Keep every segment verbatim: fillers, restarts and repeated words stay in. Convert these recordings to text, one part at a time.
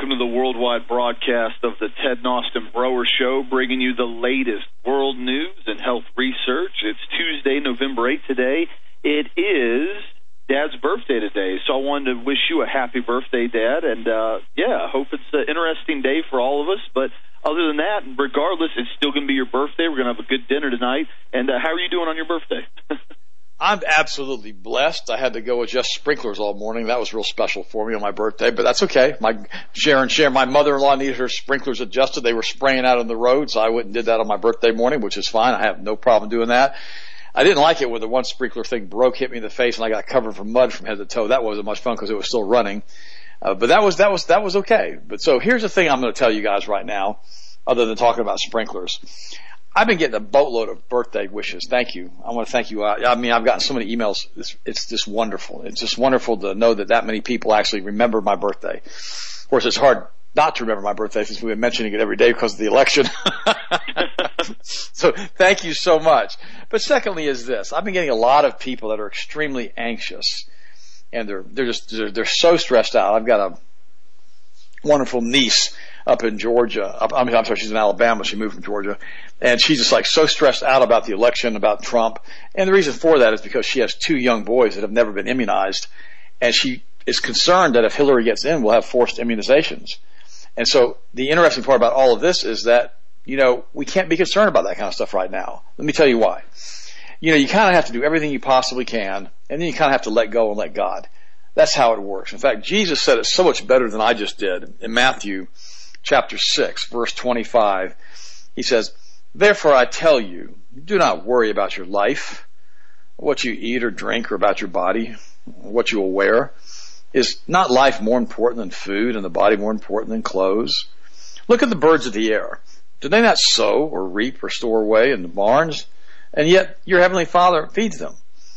welcome to the worldwide broadcast of the Ted Austin Broer Show, bringing you the latest world news and health research. It's Tuesday, November eighth today. It is Dad's birthday today, so I wanted to wish you a happy birthday, Dad, and, uh, yeah, I hope it's an interesting day for all of us, but other than that, regardless, it's still going to be your birthday. We're going to have a good dinner tonight, and uh, how are you doing on your birthday? I'm absolutely blessed. I had to go with just sprinklers all morning. That was real special for me on my birthday, but that's okay. My Sharon, Sharon, my mother-in-law needed her sprinklers adjusted. They were spraying out on the road, so I went and did that on my birthday morning, which is fine. I have no problem doing that. I didn't like it when the one sprinkler thing broke, hit me in the face, and I got covered from mud from head to toe. That wasn't much fun because it was still running. Uh, but that was, that was, that was okay. But so here's the thing I'm going to tell you guys right now, other than talking about sprinklers. I've been getting a boatload of birthday wishes. Thank you. I want to thank you. I, I mean, I've gotten so many emails. It's, it's just wonderful. It's just wonderful to know that that many people actually remember my birthday. Of course, it's hard not to remember my birthday since we've been mentioning it every day because of the election. So thank you so much. But secondly is this. I've been getting a lot of people that are extremely anxious, and they're, they're just, they're, they're so stressed out. I've got a wonderful niece up in Georgia. Up, I mean, I'm sorry, she's in Alabama. She moved from Georgia. And she's just like so stressed out about the election, about Trump. And the reason for that is because she has two young boys that have never been immunized. And she is concerned that if Hillary gets in, we'll have forced immunizations. And so the interesting part about all of this is that, you know, we can't be concerned about that kind of stuff right now. Let me tell you why. You know, you kind of have to do everything you possibly can, and then you kind of have to let go and let God. That's how it works. In fact, Jesus said it so much better than I just did. In Matthew chapter six, verse twenty-five, he says, "Therefore I tell you, do not worry about your life, what you eat or drink, or about your body, what you will wear. Is not life more important than food, and the body more important than clothes? Look at the birds of the air. Do they not sow or reap or store away in the barns? And yet your heavenly Father feeds them.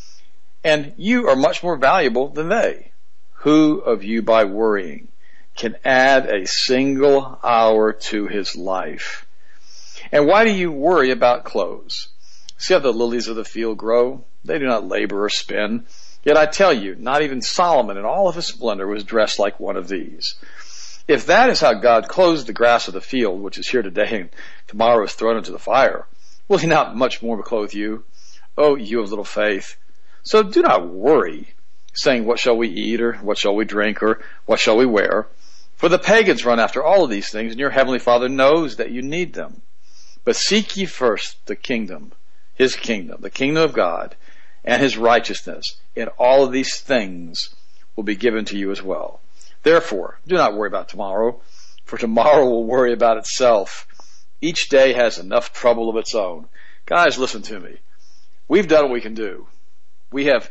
And you are much more valuable than they. Who of you by worrying can add a single hour to his life? And why do you worry about clothes? See how the lilies of the field grow? They do not labor or spin. Yet I tell you, not even Solomon in all of his splendor was dressed like one of these. If that is how God clothes the grass of the field, which is here today and tomorrow is thrown into the fire, will he not much more clothe you? Oh, you of little faith. So do not worry, saying, what shall we eat, or what shall we drink, or what shall we wear? For the pagans run after all of these things, and your heavenly Father knows that you need them. But seek ye first the kingdom, his kingdom, the kingdom of God, and his righteousness, and all of these things will be given to you as well. Therefore, do not worry about tomorrow, for tomorrow will worry about itself. Each day has enough trouble of its own." Guys, listen to me. We've done what we can do. We have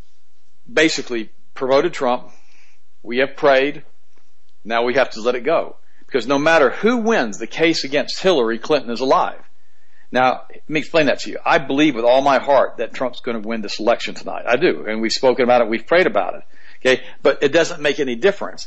basically promoted Trump. We have prayed. Now we have to let it go. Because no matter who wins, the case against Hillary Clinton is alive. Now, let me explain that to you. I believe with all my heart that Trump's going to win this election tonight. I do. And we've spoken about it. We've prayed about it. Okay? But it doesn't make any difference.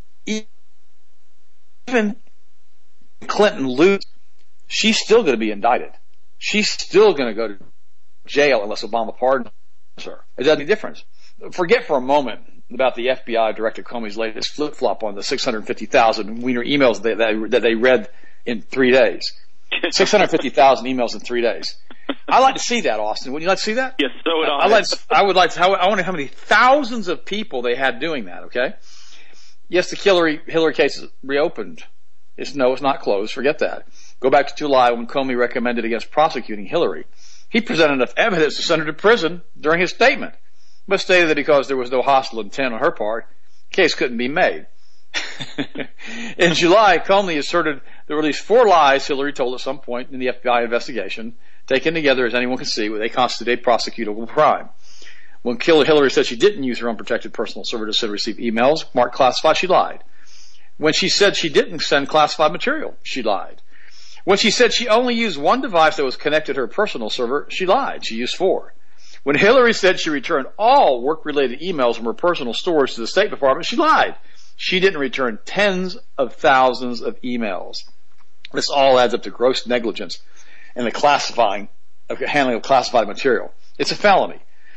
Even Clinton loses, she's still going to be indicted. She's still going to go to jail unless Obama pardons her. It doesn't make any difference. Forget for a moment about the F B I Director Comey's latest flip-flop on the six hundred fifty thousand Wiener emails that they, that they read in three days. six hundred fifty thousand emails in three days. I'd like to see that, Austin. Would you like to see that? Yes, so would I. I'd like to, I would like to, I wonder how many thousands of people they had doing that, okay? Yes, the Hillary, Hillary case is reopened. It's, no, it's not closed. Forget that. Go back to July when Comey recommended against prosecuting Hillary. He presented enough evidence to send her to prison during his statement, but stated that because there was no hostile intent on her part, the case couldn't be made. In July, Comey asserted there were at least four lies Hillary told at some point in the F B I investigation, taken together as anyone can see, where they constitute a prosecutable crime. When Hillary said she didn't use her unprotected personal server to send or receive emails marked classified, she lied. When she said she didn't send classified material, she lied. When she said she only used one device that was connected to her personal server, she lied. She used four. When Hillary said she returned all work-related emails from her personal storage to the State Department, she lied. She didn't return tens of thousands of emails. This all adds up to gross negligence in the classifying, of handling of classified material. It's a felony.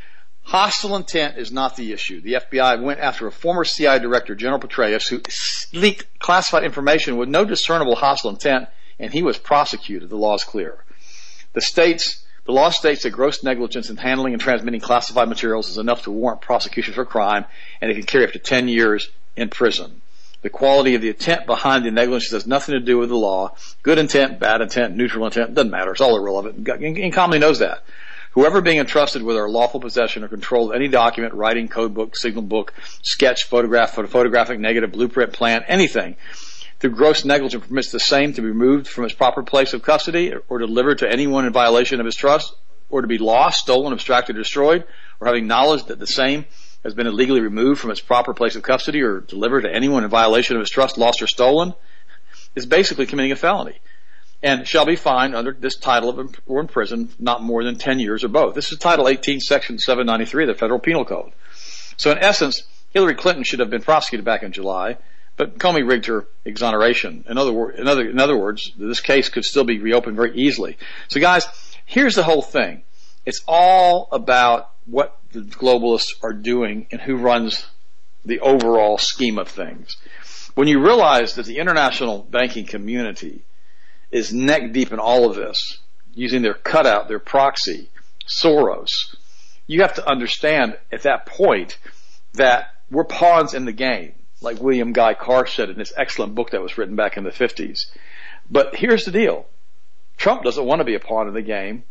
Hostile intent is not the issue. The F B I went after a former C I A director, General Petraeus, who leaked classified information with no discernible hostile intent, and he was prosecuted. The law is clear. The states, the law states that gross negligence in handling and transmitting classified materials is enough to warrant prosecution for crime, and it can carry up to ten years in prison. The quality of the intent behind the negligence has nothing to do with the law. Good intent, bad intent, neutral intent, doesn't matter. It's all irrelevant. And commonly knows that. Whoever being entrusted with our lawful possession or control of any document, writing, code book, signal book, sketch, photograph, photographic, negative, blueprint, plan, anything, through gross negligence permits the same to be removed from its proper place of custody or delivered to anyone in violation of his trust, or to be lost, stolen, abstracted, or destroyed, or having knowledge that the same has been illegally removed from its proper place of custody or delivered to anyone in violation of his trust, lost, or stolen, is basically committing a felony, and shall be fined under this title of or in prison not more than ten years or both. This is Title eighteen, Section seven ninety-three of the Federal Penal Code. So in essence, Hillary Clinton should have been prosecuted back in July, but Comey rigged her exoneration. In other, wor- in, other, in other words, this case could still be reopened very easily. So guys, here's the whole thing. It's all about what the globalists are doing and who runs the overall scheme of things. When you realize that the international banking community is neck deep in all of this, using their cutout, their proxy, Soros, you have to understand at that point that we're pawns in the game, like William Guy Carr said in his excellent book that was written back in the fifties. But here's the deal. Trump doesn't want to be a pawn in the game.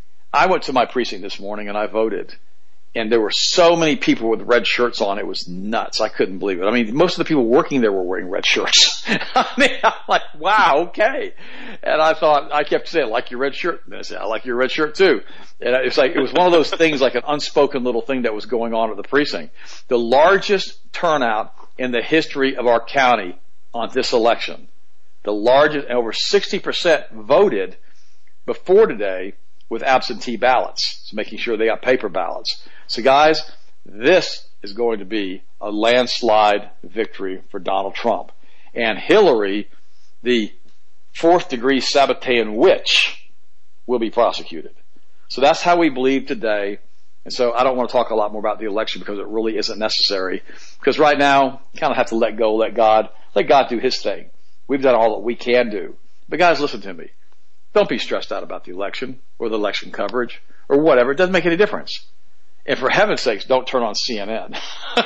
I went to my precinct this morning and I voted. And there were so many people with red shirts on, it was nuts. I couldn't believe it. I mean, most of the people working there were wearing red shirts. I mean, I'm like, wow, okay. And I thought, I kept saying, I like your red shirt. And I said, I like your red shirt too. And it's like, it was one of those things, like an unspoken little thing that was going on at the precinct. The largest turnout in the history of our county on this election. The largest, over sixty percent voted before today with absentee ballots. So making sure they got paper ballots. So guys, this is going to be a landslide victory for Donald Trump. And Hillary, the fourth degree Sabbatean witch, will be prosecuted. So that's how we believe today. And so I don't want to talk a lot more about the election because it really isn't necessary. Because right now, you kind of have to let go, let God, let God do His thing. We've done all that we can do. But guys, listen to me. Don't be stressed out about the election or the election coverage or whatever. It doesn't make any difference. And for heaven's sakes, don't turn on C N N.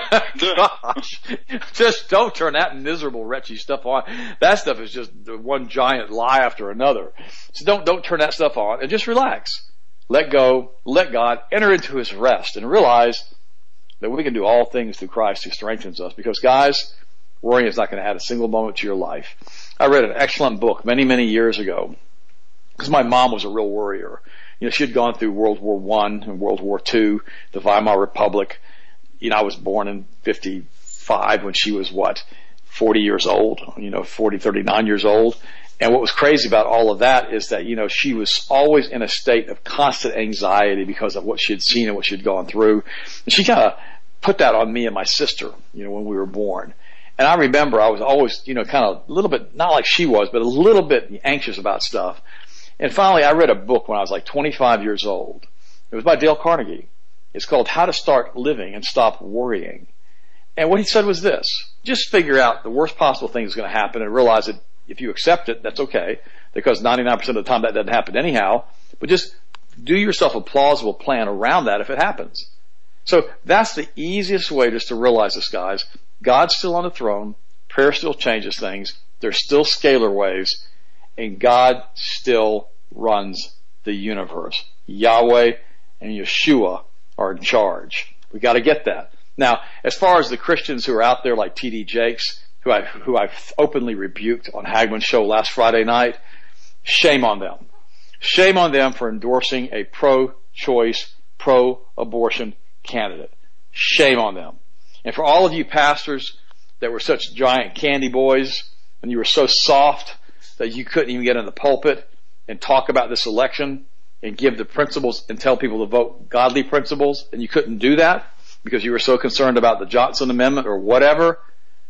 Gosh, just don't turn that miserable, wretchy stuff on. That stuff is just one giant lie after another. So don't, don't turn that stuff on and just relax. Let go, let God, enter into His rest and realize that we can do all things through Christ who strengthens us. Because guys, worrying is not going to add a single moment to your life. I read an excellent book many, many years ago because my mom was a real worrier. You know, she had gone through World War One and World War Two, the Weimar Republic. You know, I was born in fifty-five when she was, what, forty years old, you know, forty, thirty-nine years old. And what was crazy about all of that is that, you know, she was always in a state of constant anxiety because of what she had seen and what she had gone through. And she kind of put that on me and my sister, you know, when we were born. And I remember I was always, you know, kind of a little bit, not like she was, but a little bit anxious about stuff. And finally, I read a book when I was like twenty-five years old. It was by Dale Carnegie. It's called How to Start Living and Stop Worrying. And what he said was this: just figure out the worst possible thing that's going to happen and realize that if you accept it, that's okay, because ninety-nine percent of the time that doesn't happen anyhow. But just do yourself a plausible plan around that if it happens. So that's the easiest way just to realize this, guys. God's still on the throne. Prayer still changes things. There's still scalar waves. And God still runs the universe. Yahweh and Yeshua are in charge. We got to get that. Now, as far as the Christians who are out there like T D Jakes, who I who I've openly rebuked on Hagmann's show last Friday night, shame on them. Shame on them for endorsing a pro-choice, pro-abortion candidate. Shame on them. And for all of you pastors that were such giant candy boys and you were so soft that you couldn't even get in the pulpit and talk about this election and give the principles and tell people to vote godly principles, and you couldn't do that because you were so concerned about the Johnson Amendment or whatever,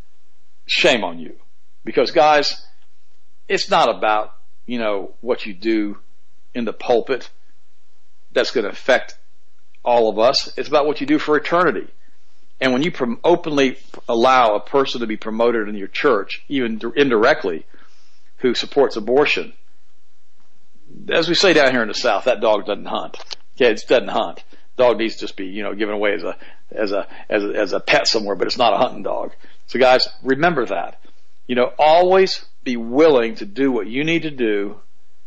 shame on you. Because guys, it's not about, you know, what you do in the pulpit that's going to affect all of us. It's about what you do for eternity. And when you prom- openly allow a person to be promoted in your church, even indirectly, who supports abortion, as we say down here in the South, that dog doesn't hunt. Yeah, it doesn't hunt. Dog needs to just be, you know, given away as a as a as a as a pet somewhere, but it's not a hunting dog. So guys, remember that. You know, always be willing to do what you need to do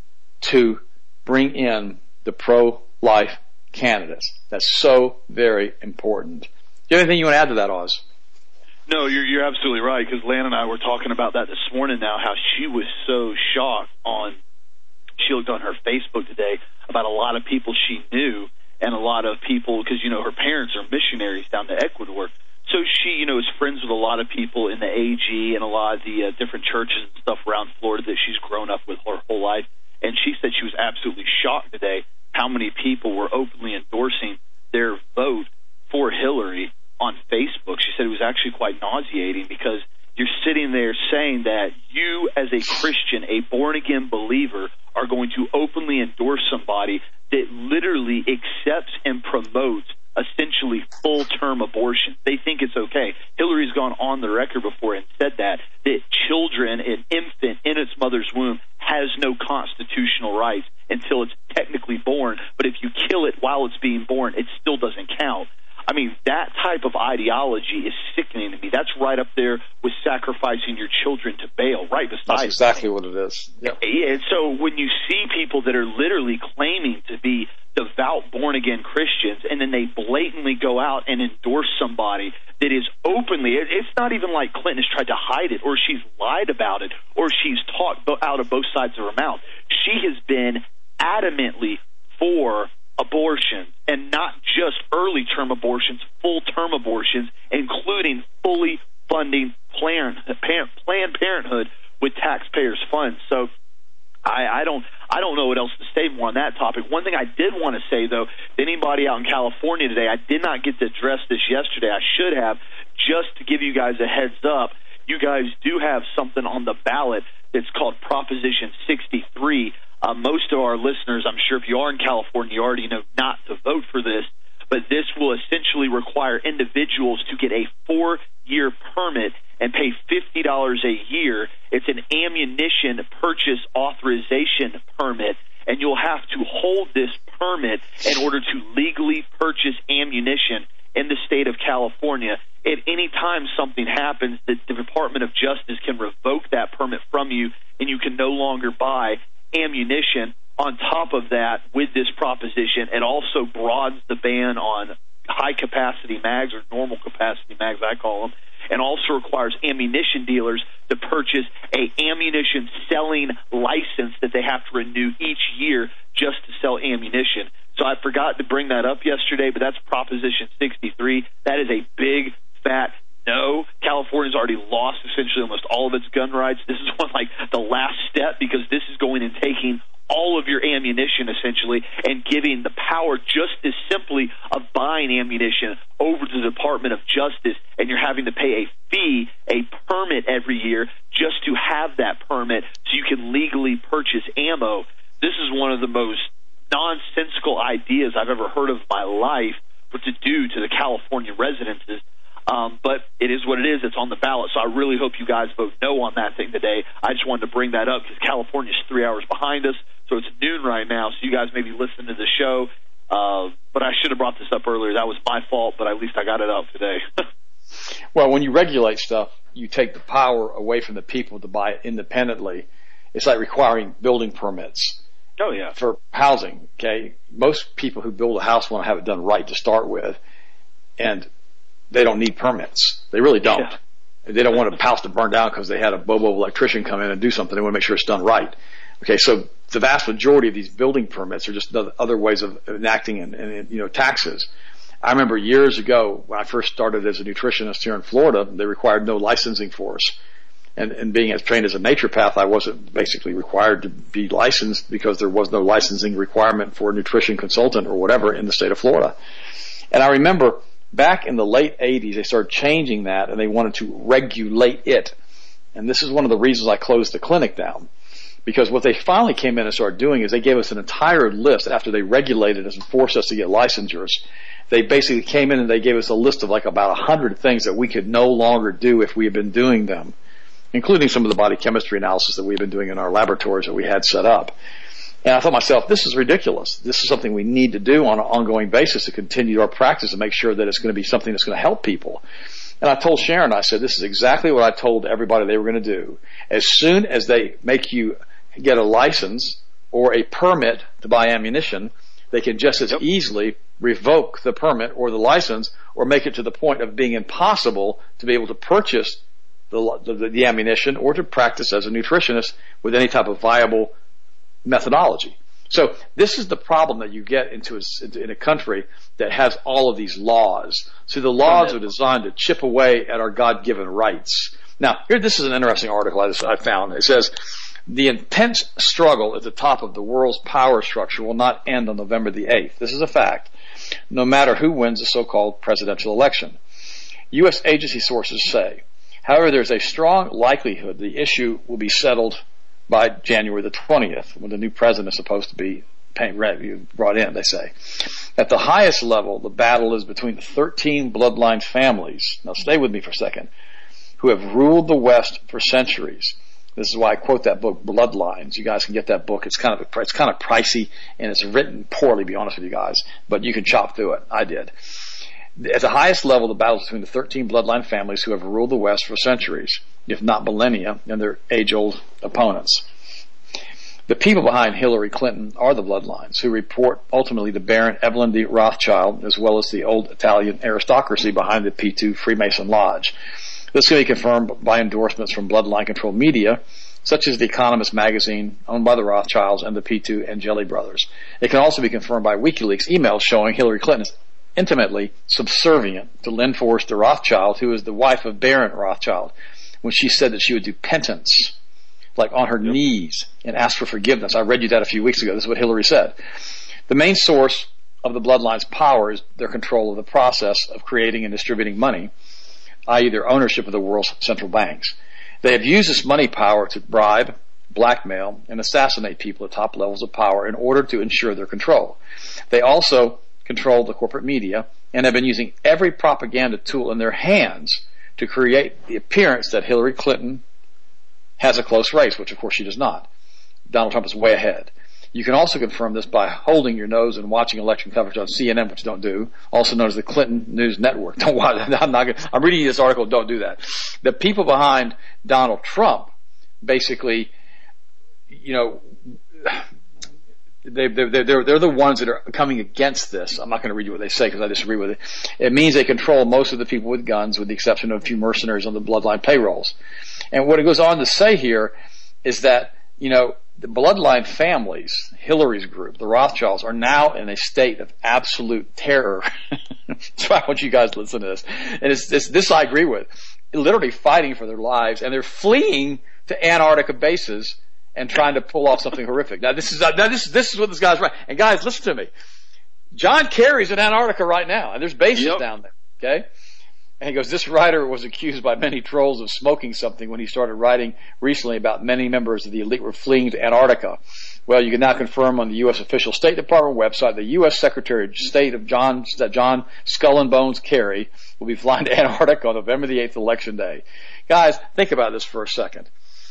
to bring in the pro-life candidates. That's so very important. Do you have anything you want to add to that, Oz? No, you're, you're absolutely right, because Lan and I were talking about that this morning now, how she was so shocked on, she looked on her Facebook today about a lot of people she knew and a lot of people, because, you know, her parents are missionaries down to Ecuador. So she, you know, is friends with a lot of people in the A G and a lot of the uh, different churches and stuff around Florida that she's grown up with her whole life. And she said she was absolutely shocked today how many people were openly endorsing their vote for Hillary on Facebook. She said it was actually quite nauseating, because you're sitting there saying that you, as a Christian, a born-again believer, are going to openly endorse somebody that literally accepts and promotes essentially full-term abortion. They think it's okay. Hillary's gone on the record before and said that, that children, an infant in its mother's womb, has no constitutional rights until it's technically born. But if you kill it while it's being born, it still doesn't count. I mean, that type of ideology is sickening to me. That's right up there with sacrificing your children to Baal, right beside That's exactly what it is. Yep. Yeah, so when you see people that are literally claiming to be devout, born-again Christians, and then they blatantly go out and endorse somebody that is openly, it's not even like Clinton has tried to hide it, or she's lied about it, or she's talked out of both sides of her mouth. She has been adamantly for abortion, and not just early-term abortions, full-term abortions, including fully funding Planned Parenthood with taxpayers' funds. So I, I don't I don't know what else to say more on that topic. One thing I did want to say, though, to anybody out in California today, I did not get to address this yesterday. I should have, just to give you guys a heads up. You guys do have something on the ballot that's called Proposition sixty-three. Uh, most of our listeners, I'm sure if you are in California, you already know not to vote for this, but this will essentially require individuals to get a four-year permit and pay fifty dollars a year. It's an ammunition purchase authorization permit, and you'll have to hold this permit in order to legally purchase ammunition in the state of California. At any time something happens, the, the Department of Justice can revoke that permit from you, and you can no longer buy ammunition. On top of that, with this proposition, it also broadens the ban on high-capacity mags, or normal-capacity mags, I call them, and also requires ammunition dealers to purchase a ammunition selling license that they have to renew each year just to sell ammunition. So I forgot to bring that up yesterday, but that's Proposition sixty-three. That is a big, fat no. California's already lost essentially almost all of its gun rights. This is one like the last step, because this is going and taking all of your ammunition essentially and giving the power just as simply of buying ammunition over to the Department of Justice, and you're having to pay a fee, a permit every year just to have that permit so you can legally purchase ammo. This is one of the most nonsensical ideas I've ever heard of in my life, what to do to the California residences. Um, but it is what it is. It's on the ballot. So I really hope you guys vote no on that thing today. I just wanted to bring that up because California's three hours behind us. So it's noon right now. So you guys may be listening to the show. Uh, but I should have brought this up earlier. That was my fault, but at least I got it out today. Well, when you regulate stuff, you take the power away from the people to buy it independently. It's like requiring building permits. Oh, yeah. For housing, okay? Most people who build a house want to have it done right to start with. And they don't need permits. They really don't. Yeah. They don't want a house to burn down because they had a bobo electrician come in and do something. They want to make sure it's done right. Okay, so the vast majority of these building permits are just other ways of enacting and, and you know taxes. I remember years ago when I first started as a nutritionist here in Florida, they required no licensing for us. And, and being as trained as a naturopath, I wasn't basically required to be licensed because there was no licensing requirement for a nutrition consultant or whatever in the state of Florida. And I remember back in the late eighties, they started changing that, and they wanted to regulate it. And this is one of the reasons I closed the clinic down. Because what they finally came in and started doing is they gave us an entire list after they regulated us and forced us to get licensures. they basically came in and they gave us a list of like about a hundred things that we could no longer do if we had been doing them, including some of the body chemistry analysis that we've been doing in our laboratories that we had set up. And I thought to myself, this is ridiculous. This is something we need to do on an ongoing basis to continue our practice and make sure that it's going to be something that's going to help people. And I told Sharon, I said, this is exactly what I told everybody they were going to do. As soon as they make you get a license or a permit to buy ammunition, they can just as easily revoke the permit or the license or make it to the point of being impossible to be able to purchase the, the, the ammunition or to practice as a nutritionist with any type of viable methodology. So this is the problem that you get into a, in a country that has all of these laws. See, the laws are designed to chip away at our God-given rights. Now, here, this is an interesting article I, just, I found. It says, the intense struggle at the top of the world's power structure will not end on November the eighth. This is a fact, no matter who wins the so-called presidential election. U S agency sources say, however, there's a strong likelihood the issue will be settled by January the twentieth, when the new president is supposed to be brought in, they say. At the highest level, the battle is between the thirteen bloodline families, now stay with me for a second, who have ruled the West for centuries. This is why I quote that book, Bloodlines. You guys can get that book. It's kind of it's kind of pricey, and it's written poorly, to be honest with you guys, but you can chop through it. I did. At the highest level, the battle is between the thirteen bloodline families who have ruled the West for centuries, if not millennia, and their age-old opponents. The people behind Hillary Clinton are the bloodlines, who report ultimately to Baron Evelyn de Rothschild, as well as the old Italian aristocracy behind the P two Freemason Lodge. This can be confirmed by endorsements from bloodline-controlled media, such as The Economist magazine, owned by the Rothschilds and the P two Angeli brothers. It can also be confirmed by WikiLeaks emails showing Hillary Clinton is intimately subservient to Lynn Forrester Rothschild, who is the wife of Baron Rothschild, when she said that she would do penance, like on her yep. knees, and ask for forgiveness. I read you that a few weeks ago. This is what Hillary said. The main source of the bloodline's power is their control of the process of creating and distributing money, that is their ownership of the world's central banks. They have used this money power to bribe, blackmail, and assassinate people at top levels of power in order to ensure their control. They also control the corporate media and have been using every propaganda tool in their hands to create the appearance that Hillary Clinton has a close race, which of course she does not. Donald Trump is way ahead. You can also confirm this by holding your nose and watching election coverage on C N N, which you don't do, also known as the Clinton News Network. Don't watch. I'm not. Gonna, I'm reading this article. Don't do that. The people behind Donald Trump, basically, you know, they, they're, they're, they're the ones that are coming against this. I'm not going to read you what they say because I disagree with it. It means they control most of the people with guns, with the exception of a few mercenaries on the bloodline payrolls. And what it goes on to say here is that, you know, the bloodline families, Hillary's group, the Rothschilds, are now in a state of absolute terror. That's why I want you guys to listen to this. And it's, it's, this I agree with. Literally fighting for their lives, and they're fleeing to Antarctica bases and trying to pull off something horrific. Now this is now this this is what this guy's right. And guys, listen to me. John Kerry's in Antarctica right now, and there's bases yep. down there. Okay. And he goes, this writer was accused by many trolls of smoking something when he started writing recently about many members of the elite were fleeing to Antarctica. Well, you can now confirm on the U S official State Department website the U S Secretary of State of John, that John Skull and Bones Kerry will be flying to Antarctica on November the eighth, Election Day. Guys, think about this for a second.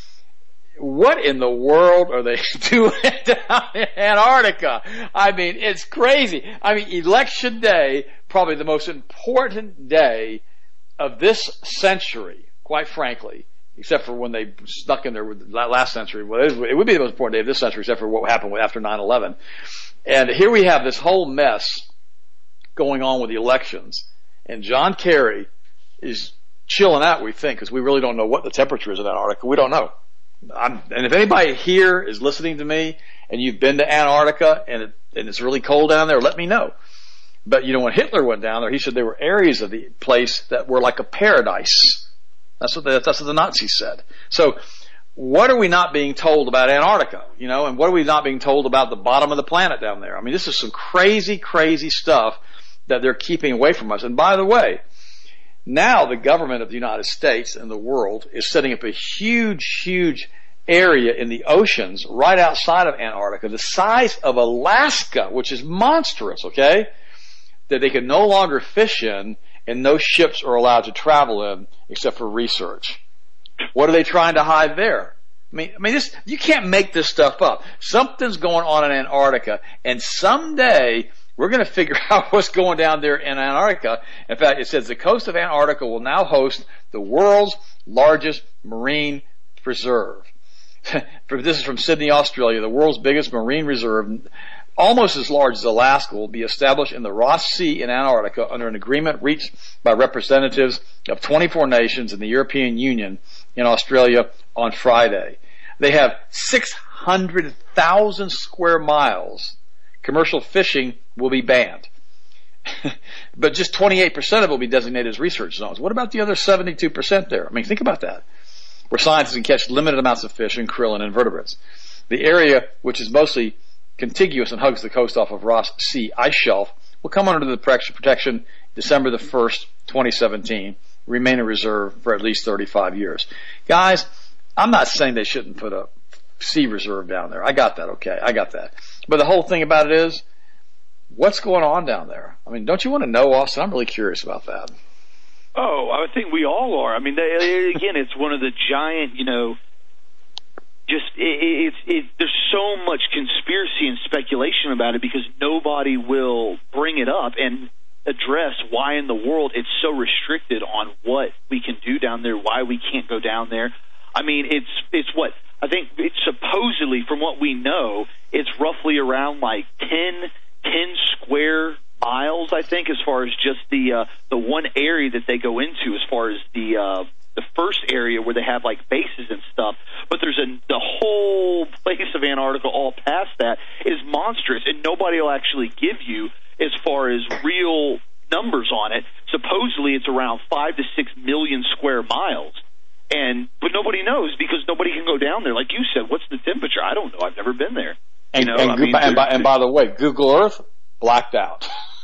What in the world are they doing down in Antarctica? I mean, it's crazy. I mean, Election Day, probably the most important day of this century, quite frankly, except for when they snuck in there with that last century. Well, it would be the most important day of this century, except for what happened after nine eleven. And here we have this whole mess going on with the elections. And John Kerry is chilling out, we think, because we really don't know what the temperature is in Antarctica. We don't know. I'm, and if anybody here is listening to me and you've been to Antarctica and, it, and it's really cold down there, let me know. But, you know, when Hitler went down there, he said there were areas of the place that were like a paradise. That's what the, that's what the Nazis said. So what are we not being told about Antarctica? You know, and what are we not being told about the bottom of the planet down there? I mean, this is some crazy, crazy stuff that they're keeping away from us. And by the way, now the government of the United States and the world is setting up a huge, huge area in the oceans right outside of Antarctica, the size of Alaska, which is monstrous, okay? that they can no longer fish in, and no ships are allowed to travel in except for research. What are they trying to hide there? I mean, I mean, this, you can't make this stuff up. Something's going on in Antarctica, and someday we're going to figure out what's going down there in Antarctica. In fact, it says the coast of Antarctica will now host the world's largest marine preserve. This is from Sydney, Australia. The world's biggest marine reserve, almost as large as Alaska, will be established in the Ross Sea in Antarctica under an agreement reached by representatives of twenty-four nations in the European Union in Australia on Friday. They have six hundred thousand square miles. Commercial fishing will be banned. But just twenty-eight percent of it will be designated as research zones. What about the other seventy-two percent there? I mean, think about that. Where scientists can catch limited amounts of fish and krill and invertebrates. The area, which is mostly contiguous and hugs the coast off of Ross Sea ice shelf, will come under the protection December the first, twenty seventeen, remain a reserve for at least thirty-five years. Guys, I'm not saying they shouldn't put a sea reserve down there. I got that, okay. I got that. But the whole thing about it is, what's going on down there? I mean, don't you want to know, Austin? I'm really curious about that. Oh, I think we all are. I mean, they, again, it's one of the giant, you know, just it, it, it, there's so much conspiracy and speculation about it because nobody will bring it up and address why in the world it's so restricted on what we can do down there, why we can't go down there. I mean, it's it's what I think it's supposedly, from what we know, it's roughly around like ten, ten square miles, I think, as far as just the uh, the one area that they go into, as far as the uh, the first area where they have like bases and stuff. But there's a the whole place of Antarctica all past that is monstrous, and nobody will actually give you as far as real numbers on it. Supposedly, it's around five to six million square miles. And but nobody knows because nobody can go down there. Like you said, what's the temperature? I don't know. I've never been there. And, you know, and, I mean, and, by, and by the way, Google Earth blacked out.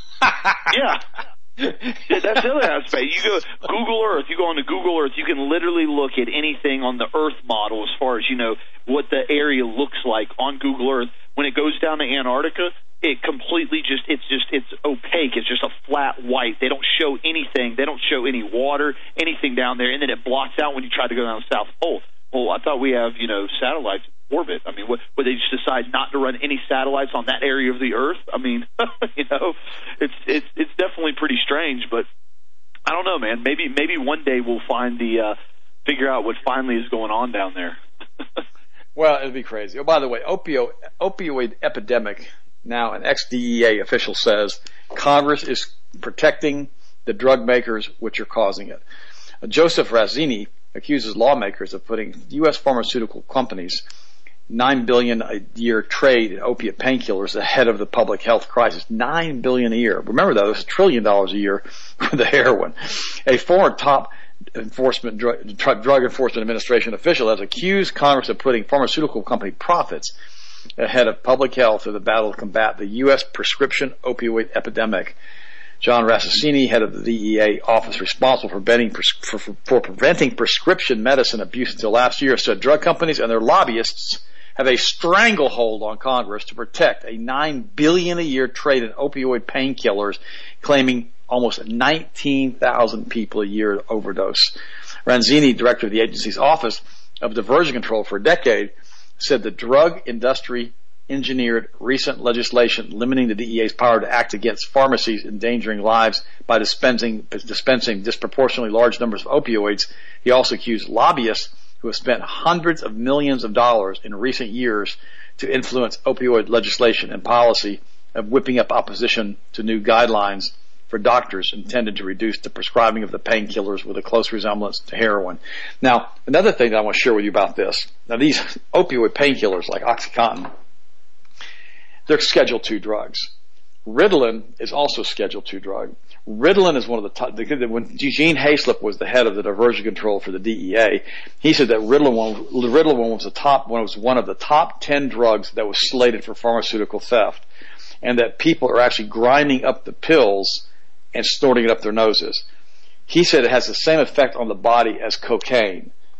Yeah. Yeah, that's the other aspect. You go Google Earth. You go on to Google Earth. You can literally look at anything on the Earth model as far as you know what the area looks like on Google Earth. When it goes down to Antarctica, it completely just it's just it's opaque. It's just a flat white. They don't show anything. They don't show any water, anything down there, and then it blocks out when you try to go down the South Pole. Well, I thought we have you know satellites in orbit. I mean, what, would they just decide not to run any satellites on that area of the Earth? I mean, you know, it's it's it's definitely pretty strange. But I don't know, man. Maybe maybe one day we'll find the uh, figure out what finally is going on down there. Well, it'd be crazy. Oh, by the way, opio, opioid epidemic. Now, an ex-D E A official says Congress is protecting the drug makers which are causing it. Uh, Joseph Razzini accuses lawmakers of putting U S pharmaceutical companies nine billion dollars a year trade in opiate painkillers ahead of the public health crisis. nine billion dollars a year. Remember that, it was a trillion dollars a year for the heroin. A former top enforcement drug, drug enforcement administration official has accused Congress of putting pharmaceutical company profits ahead of public health in the battle to combat the U S prescription opioid epidemic. John Rassasini, head of the D E A office responsible for, betting, for, for, for preventing prescription medicine abuse until last year, said drug companies and their lobbyists have a stranglehold on Congress to protect a nine billion dollars a year trade in opioid painkillers, claiming almost nineteen thousand people a year overdose. Razzini, director of the agency's Office of Diversion Control for a decade, said the drug industry engineered recent legislation limiting the D E A's power to act against pharmacies endangering lives by dispensing, dispensing disproportionately large numbers of opioids. He also accused lobbyists who have spent hundreds of millions of dollars in recent years to influence opioid legislation and policy of whipping up opposition to new guidelines for doctors intended to reduce the prescribing of the painkillers with a close resemblance to heroin. Now, another thing that I want to share with you about this. Now, these opioid painkillers like OxyContin, they're Schedule two drugs. Ritalin is also a Schedule two drug. Ritalin is one of the top, when Eugene Hayslip was the head of the diversion control for the D E A, he said that Ritalin, Ritalin was the top, was one of the top ten drugs that was slated for pharmaceutical theft, and that people are actually grinding up the pills and snorting it up their noses. He said it has the same effect on the body as cocaine.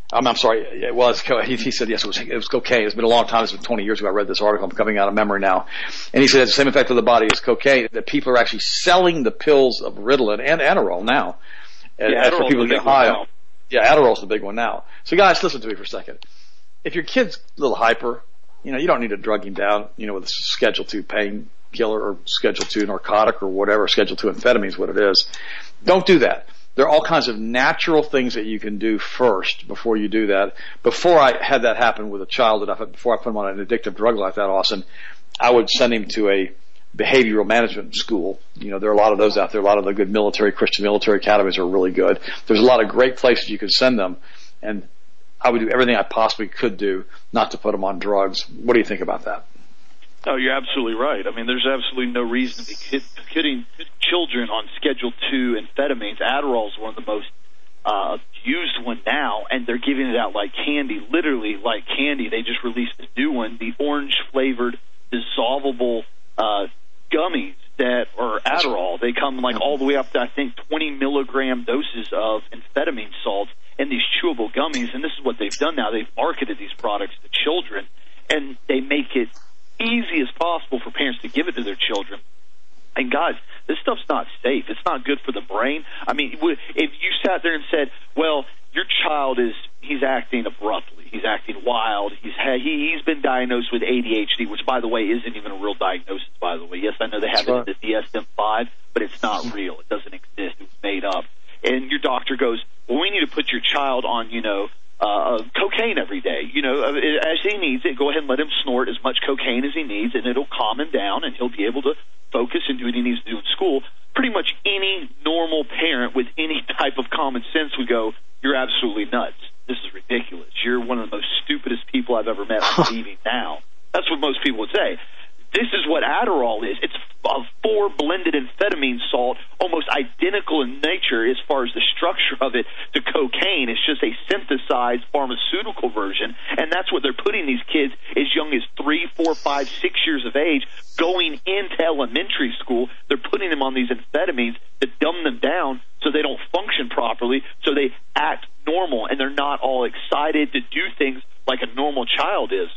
I'm, I'm sorry. It was. He, he said yes. It was. It was cocaine. It's been a long time. It's been twenty years ago. I read this article. I'm coming out of memory now, and he said it's the same effect on the body as cocaine. That people are actually selling the pills of Ritalin and Adderall now, yeah, and for people to get high on. Now. Yeah, Adderall's the big one now. So guys, listen to me for a second. If your kid's a little hyper, you know, you don't need to drug him down, you know, with a Schedule two painkiller or Schedule two narcotic or whatever. Schedule two amphetamine is what it is. Don't do that. There are all kinds of natural things that you can do first before you do that. Before I had that happen with a child, that I, before I put him on an addictive drug like that, Austin, I would send him to a behavioral management school. You know, there are a lot of those out there. A lot of the good military, Christian military academies are really good. There's a lot of great places you can send them, and I would do everything I possibly could do not to put them on drugs. What do you think about that? Oh, you're absolutely right. I mean, there's absolutely no reason to be putting children on Schedule two amphetamines. Adderall is one of the most uh, used one now, and they're giving it out like candy, literally like candy. They just released a new one, the orange-flavored, dissolvable uh, gummies that are Adderall. They come like all the way up to, I think, twenty milligram doses of amphetamine salts in these chewable gummies, and this is what they've done now. They've marketed these products to children, and they make it easy as possible for parents to give it to their children. And guys, this stuff's not safe. It's not good for the brain. I mean, if you sat there and said, well, your child is, he's acting abruptly, he's acting wild, he's he, he's been diagnosed with A D H D, which, by the way, isn't even a real diagnosis, by the way. Yes, I know they have That's it right. in the D S M five, but it's not real. It doesn't exist. It was made up. And your doctor goes, well, we need to put your child on, you know, Uh, cocaine every day, you know, as he needs it. Go ahead and let him snort as much cocaine as he needs, and it'll calm him down, and he'll be able to focus and do what he needs to do in school. Pretty much any normal parent with any type of common sense would go, you're absolutely nuts. This is ridiculous. You're one of the most stupidest people I've ever met on T V now. That's what most people would say. This is what Adderall is. It's a four-blended amphetamine salt, almost identical in nature as far as the structure of it to cocaine. It's just a synthesized pharmaceutical version, and that's what they're putting these kids as young as three, four, five, six years of age going into elementary school. They're putting them on these amphetamines to dumb them down so they don't function properly, so they act normal, and they're not all excited to do things like a normal child is.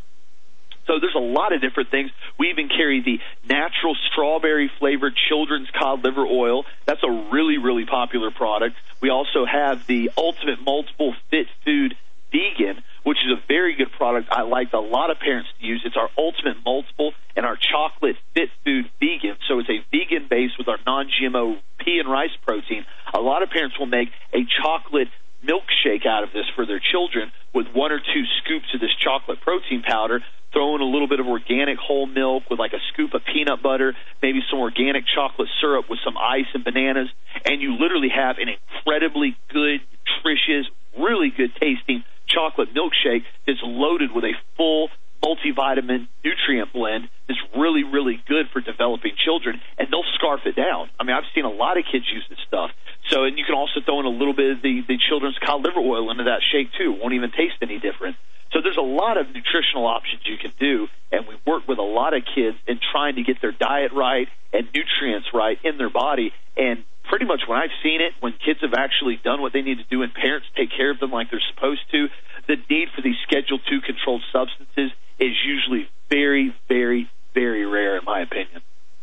So there's a lot of different things. We even carry the natural strawberry-flavored children's cod liver oil. That's a really, really popular product. We also have the Ultimate Multiple Fit Food Vegan, which is a very good product I like a lot of parents to use. It's our Ultimate Multiple and our Chocolate Fit Food Vegan. So it's a vegan base with our non G M O pea and rice protein. A lot of parents will make a chocolate milkshake out of this for their children with one or two scoops of this chocolate protein powder, throw in a little bit of organic whole milk with like a scoop of peanut butter, maybe some organic chocolate syrup with some ice and bananas, and you literally have an incredibly good, nutritious, really good tasting chocolate milkshake that's loaded with a full multivitamin nutrient blend that's really, really good for developing children, and they'll scarf it down. I mean, I've seen a lot of kids use this stuff. So, and you can also throw in a little bit of the, the children's cod liver oil into that shake, too. Won't even taste any different. So there's a lot of nutritional options you can do, and we work with a lot of kids in trying to get their diet right and nutrients right in their body. And pretty much when I've seen it, when kids have actually done what they need to do and parents take care of them like they're supposed to, the need for these Schedule two controlled substances is usually very, very, very rare, in my opinion.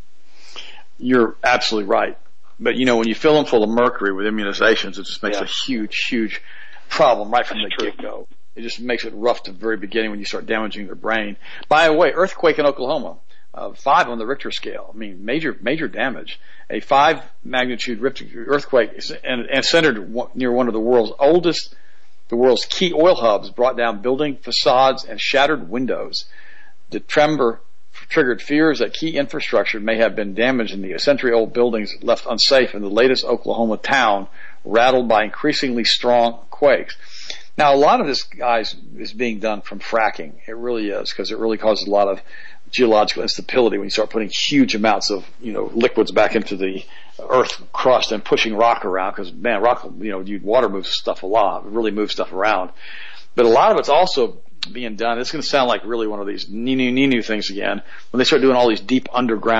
You're absolutely right. But, you know, when you fill them full of mercury with immunizations, it just makes yeah. a huge, huge problem right from That's the true. get-go. It just makes it rough to the very beginning when you start damaging their brain. By the way, earthquake in Oklahoma, uh, five on the Richter scale. I mean, major, major damage. A five magnitude earthquake and, and centered near one of the world's oldest, the world's key oil hubs, brought down building facades and shattered windows. The tremor triggered fears that key infrastructure may have been damaged in the century-old buildings left unsafe in the latest Oklahoma town, rattled by increasingly strong quakes. Now, a lot of this, guys, is being done from fracking. It really is, because it really causes a lot of geological instability when you start putting huge amounts of, you know, liquids back into the earth crust and pushing rock around, because, man, rock, you know, water moves stuff a lot. It really moves stuff around. But a lot of it's also being done. It's going to sound like really one of these new, new, new things again. When they start doing all these deep underground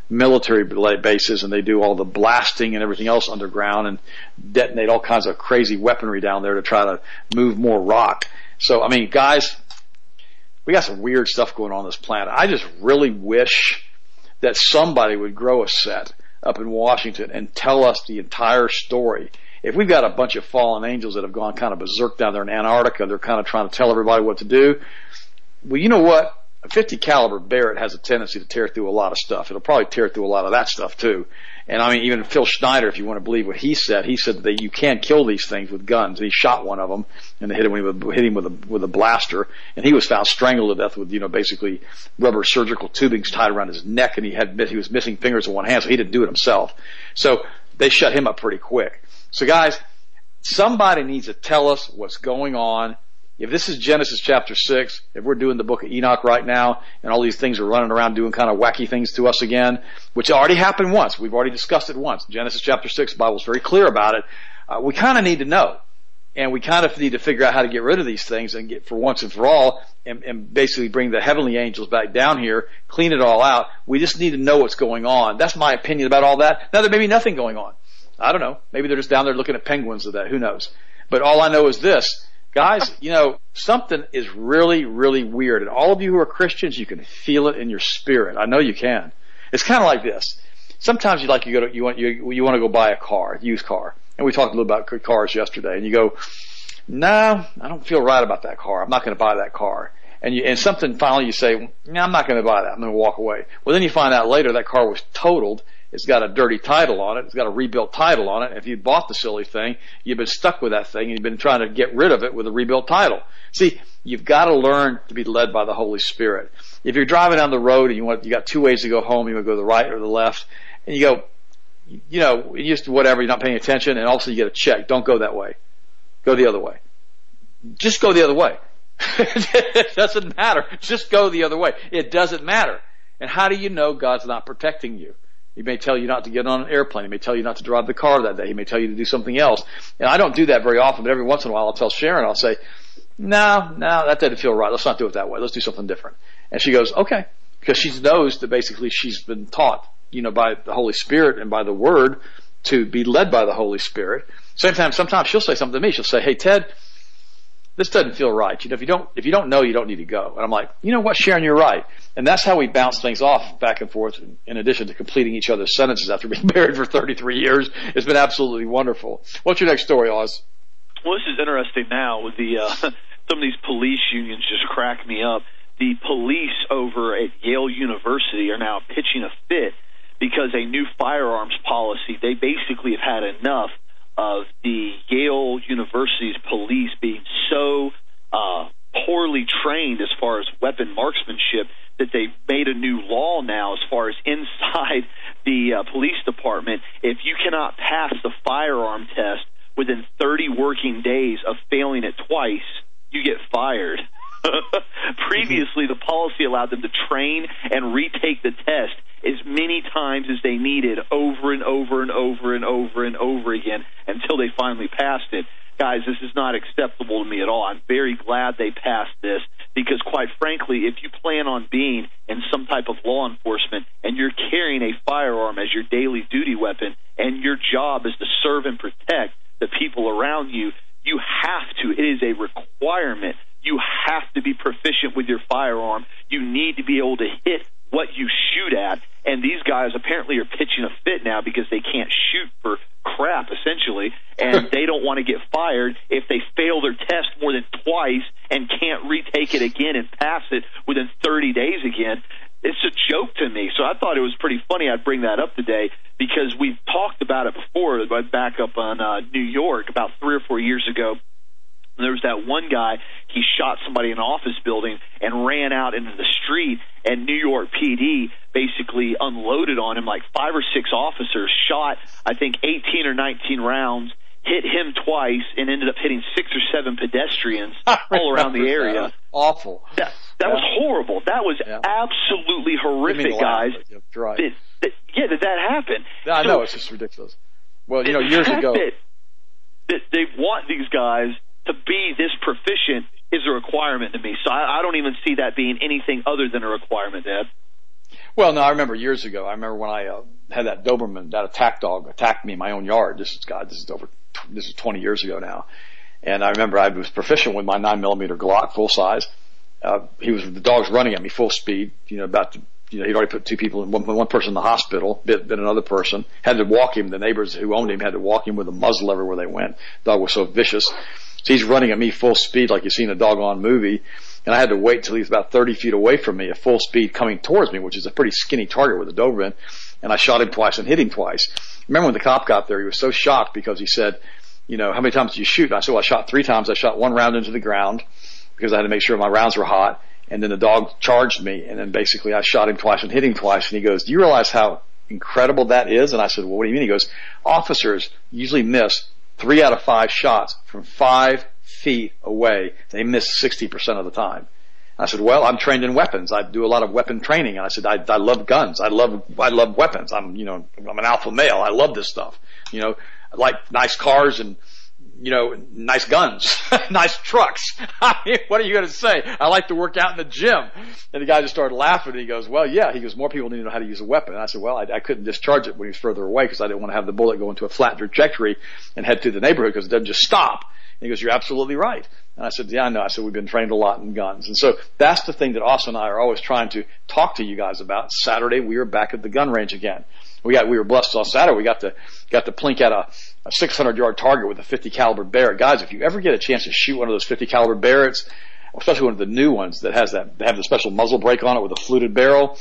military bases, and they do all the blasting and everything else underground and detonate all kinds of crazy weaponry down there to try to move more rock. So, I mean, guys, we got some weird stuff going on this planet. I just really wish that somebody would grow a set up in Washington and tell us the entire story. If we've got a bunch of fallen angels that have gone kind of berserk down there in Antarctica, they're kind of trying to tell everybody what to do. Well, you know what? A fifty caliber Barrett has a tendency to tear through a lot of stuff. It'll probably tear through a lot of that stuff too. And I mean, even Phil Schneider, if you want to believe what he said, he said that you can't kill these things with guns. He shot one of them and they hit him with, hit him with a, with a blaster. And he was found strangled to death with, you know, basically rubber surgical tubings tied around his neck, and he had, he was missing fingers in one hand, so he didn't do it himself. So they shut him up pretty quick. So guys, somebody needs to tell us what's going on. If this is Genesis chapter six, if we're doing the book of Enoch right now, and all these things are running around doing kind of wacky things to us again, which already happened once. We've already discussed it once. Genesis chapter six, the Bible's very clear about it. Uh, we kind of need to know. And we kind of need to figure out how to get rid of these things and get, for once and for all, and, and basically bring the heavenly angels back down here, clean it all out. We just need to know what's going on. That's my opinion about all that. Now, there may be nothing going on. I don't know. Maybe they're just down there looking at penguins today. Who knows? But all I know is this. Guys, you know, something is really, really weird. And all of you who are Christians, you can feel it in your spirit. I know you can. It's kind of like this. Sometimes you like you go to, you want you you want to go buy a car, a used car. And we talked a little about cars yesterday. And you go, no, I don't feel right about that car. I'm not going to buy that car. And you, and something finally you say, no, I'm not going to buy that. I'm going to walk away. Well, then you find out later that car was totaled. It's got a dirty title on it. It's got a rebuilt title on it. If you bought the silly thing, you've been stuck with that thing, and you've been trying to get rid of it with a rebuilt title. See, you've got to learn to be led by the Holy Spirit. If you're driving down the road and you want, you got two ways to go home, you want to go to the right or the left, and you go, you know, you just whatever, you're not paying attention, and also you get a check. Don't go that way. Go the other way. Just go the other way. It doesn't matter. Just go the other way. It doesn't matter. And how do you know God's not protecting you? He may tell you not to get on an airplane. He may tell you not to drive the car that day. He may tell you to do something else. And I don't do that very often, but every once in a while I'll tell Sharon, I'll say, no, no, that doesn't feel right. Let's not do it that way. Let's do something different. And she goes, okay. Because she knows that basically she's been taught, you know, by the Holy Spirit and by the Word to be led by the Holy Spirit. Same time, sometimes she'll say something to me. She'll say, hey, Ted, this doesn't feel right. You know, if you don't, if you don't know, you don't need to go. And I'm like, you know what, Sharon, you're right. And that's how we bounce things off back and forth, in addition to completing each other's sentences after being married for thirty-three years. It's been absolutely wonderful. What's your next story, Oz? Well, this is interesting now with the, uh, some of these police unions just crack me up. The police over at Yale University are now pitching a fit because a new firearms policy, they basically have had enough of the Yale University's police being so uh, poorly trained as far as weapon marksmanship that they've made a new law now as far as inside the uh, police department. If you cannot pass the firearm test within thirty working days of failing it twice, you get fired. Previously, the policy allowed them to train and retake the test as many times as they needed over and over and over and over and over again until they finally passed it. Guys, this is not acceptable to me at all. I'm very glad they passed this because, quite frankly, if you plan on being in some type of law enforcement and you're carrying a firearm as your daily duty weapon and your job is to serve and protect the people around you, you have to. It is a requirement. You have to be proficient with your firearm. You need to be able to hit what you shoot at, and these guys apparently are pitching a fit now because they can't shoot for crap, essentially, and they don't want to get fired if they fail their test more than twice and can't retake it again and pass it within thirty days again. It's a joke to me, so I thought it was pretty funny I'd bring that up today because we've talked about it before, back up on uh, New York about three or four years ago. There was that one guy, he shot somebody in an office building and ran out into the street, and New York P D basically unloaded on him like five or six officers, shot, I think, eighteen or nineteen rounds, hit him twice, and ended up hitting six or seven pedestrians all around the area. That. Awful. That, that yeah. was horrible. That was yeah. absolutely horrific, guys. Laugh, right. That, that, yeah, did that happen? I so, know, it's just ridiculous. Well, you know, years ago. That, that they want these guys to be this proficient is a requirement to me. So I, I don't even see that being anything other than a requirement, Dad. Well, no, I remember years ago. I remember when I uh, had that Doberman, that attack dog, attacked me in my own yard. This is God. This is over. This is twenty years ago now. And I remember I was proficient with my nine millimeter Glock, full size. Uh, he was the dog's running at me full speed. You know, about to, you know, he'd already put two people, in, one, one person in the hospital, bit, bit another person. Had to walk him. The neighbors who owned him had to walk him with a muzzle everywhere they went. The dog was so vicious. So he's running at me full speed, like you've seen a doggone movie. And I had to wait till he was about thirty feet away from me at full speed coming towards me, which is a pretty skinny target with a Doberman. And I shot him twice and hit him twice. Remember when the cop got there, he was so shocked because he said, you know, how many times did you shoot? And I said, well, I shot three times. I shot one round into the ground because I had to make sure my rounds were hot. And then the dog charged me. And then basically I shot him twice and hit him twice. And he goes, do you realize how incredible that is? And I said, well, what do you mean? He goes, officers usually miss three out of five shots from five feet away. They miss sixty percent of the time. I said, well, I'm trained in weapons. I do a lot of weapon training. And I said, I, I love guns. I love, I love weapons. I'm, you know, I'm an alpha male. I love this stuff. You know, I like nice cars and, you know, nice guns, nice trucks. I mean, what are you going to say? I like to work out in the gym. And the guy just started laughing and he goes, well, yeah. He goes, more people need to know how to use a weapon. And I said, well, I, I couldn't discharge it when he was further away because I didn't want to have the bullet go into a flat trajectory and head through the neighborhood because it doesn't just stop. And he goes, you're absolutely right. And I said, yeah, I know. I said, we've been trained a lot in guns. And so that's the thing that Austin and I are always trying to talk to you guys about. Saturday, we are back at the gun range again. We got, we were blessed on Saturday. We got to, got to plink at a, a six hundred yard target with a fifty caliber Barrett. Guys, if you ever get a chance to shoot one of those fifty caliber Barretts, especially one of the new ones that has that, they have the special muzzle brake on it with a fluted barrel.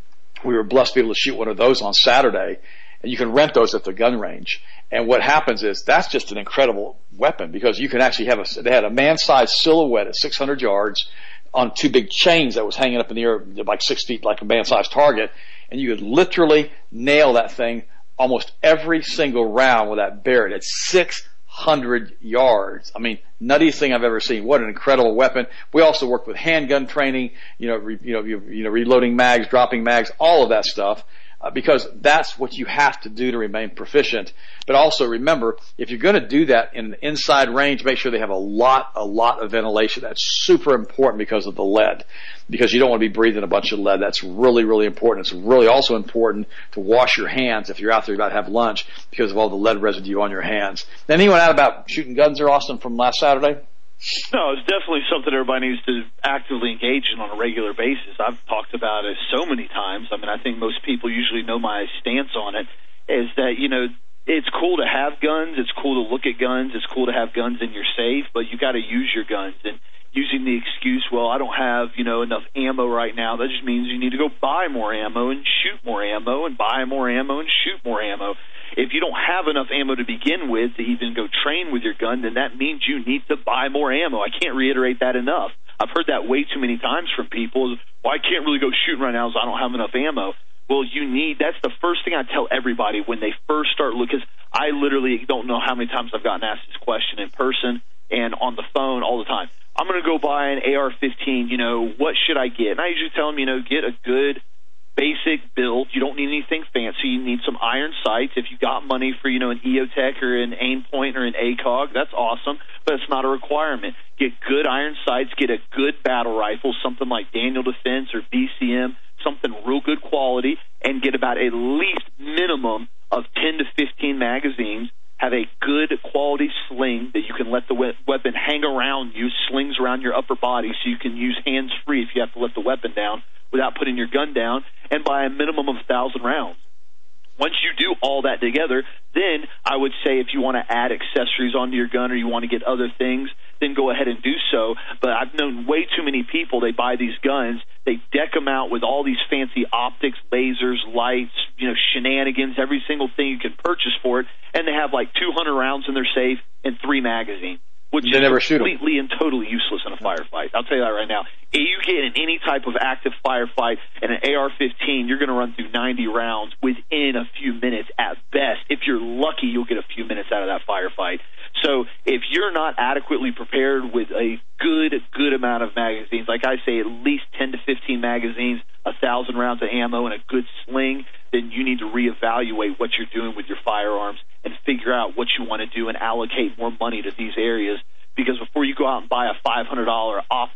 We were blessed to be able to shoot one of those on Saturday. And you can rent those at the gun range. And what happens is that's just an incredible weapon because you can actually have a, they had a man-sized silhouette at six hundred yards on two big chains that was hanging up in the air like six feet like a man-sized target. And you could literally nail that thing almost every single round with that Barrett at six hundred yards. I mean, nuttiest thing I've ever seen. What an incredible weapon. We also work with handgun training, you know, re, you know, you, you know, reloading mags, dropping mags, all of that stuff. Uh, because that's what you have to do to remain proficient. But also remember, if you're going to do that in an inside range, make sure they have a lot, a lot of ventilation. That's super important because of the lead. Because you don't want to be breathing a bunch of lead. That's really, really important. It's really also important to wash your hands if you're out there about to have lunch because of all the lead residue on your hands. Anyone out about shooting guns there, Austin, from last Saturday? No, it's definitely something everybody needs to actively engage in on a regular basis. I've talked about it so many times. I mean, I think most people usually know my stance on it, is that, you know, it's cool to have guns, it's cool to look at guns, it's cool to have guns in your safe, but you got to use your guns. And using the excuse, well, I don't have, you know, enough ammo right now, that just means you need to go buy more ammo and shoot more ammo and buy more ammo and shoot more ammo. If you don't have enough ammo to begin with to even go train with your gun, then that means you need to buy more ammo. I can't reiterate that enough. I've heard that way too many times from people. Well, I can't really go shooting right now because I don't have enough ammo. Well, you need, that's the first thing I tell everybody when they first start looking, because I literally don't know how many times I've gotten asked this question in person and on the phone all the time. I'm going to go buy an A R fifteen, you know, what should I get? And I usually tell them, you know, get a good basic build. You don't need anything fancy. You need some iron sights. If you got money for, you know, an E O Tech or an Aimpoint or an A C O G, that's awesome, but it's not a requirement. Get good iron sights. Get a good battle rifle, something like Daniel Defense or B C M, something real good quality, and get about at least minimum of ten to fifteen magazines. Have a good quality sling that you can let the we- weapon hang around you, slings around your upper body so you can use hands-free if you have to let the weapon down without putting your gun down, and buy a minimum of one thousand rounds. Once you do all that together, then I would say if you want to add accessories onto your gun or you want to get other things, then go ahead and do so. But I've known way too many people, they buy these guns, they deck them out with all these fancy optics, lasers, lights, you know, shenanigans, every single thing you can purchase for it, and they have like two hundred rounds in their safe and three magazines, which they is never shoot completely and totally useless in a firefight. I'll tell you that right now. If you get in any type of active firefight and an A R fifteen, you're going to run through ninety rounds within a few minutes at best. If you're lucky, you'll get a few minutes out of that firefight. So if you're not adequately prepared with a good, good amount of magazines, like I say, at least ten to fifteen magazines, one thousand rounds of ammo, and a good sling, then you need to reevaluate what you're doing with your firearms and figure out what you want to do and allocate more money to these areas. Because before you go out and buy a five hundred dollars optic,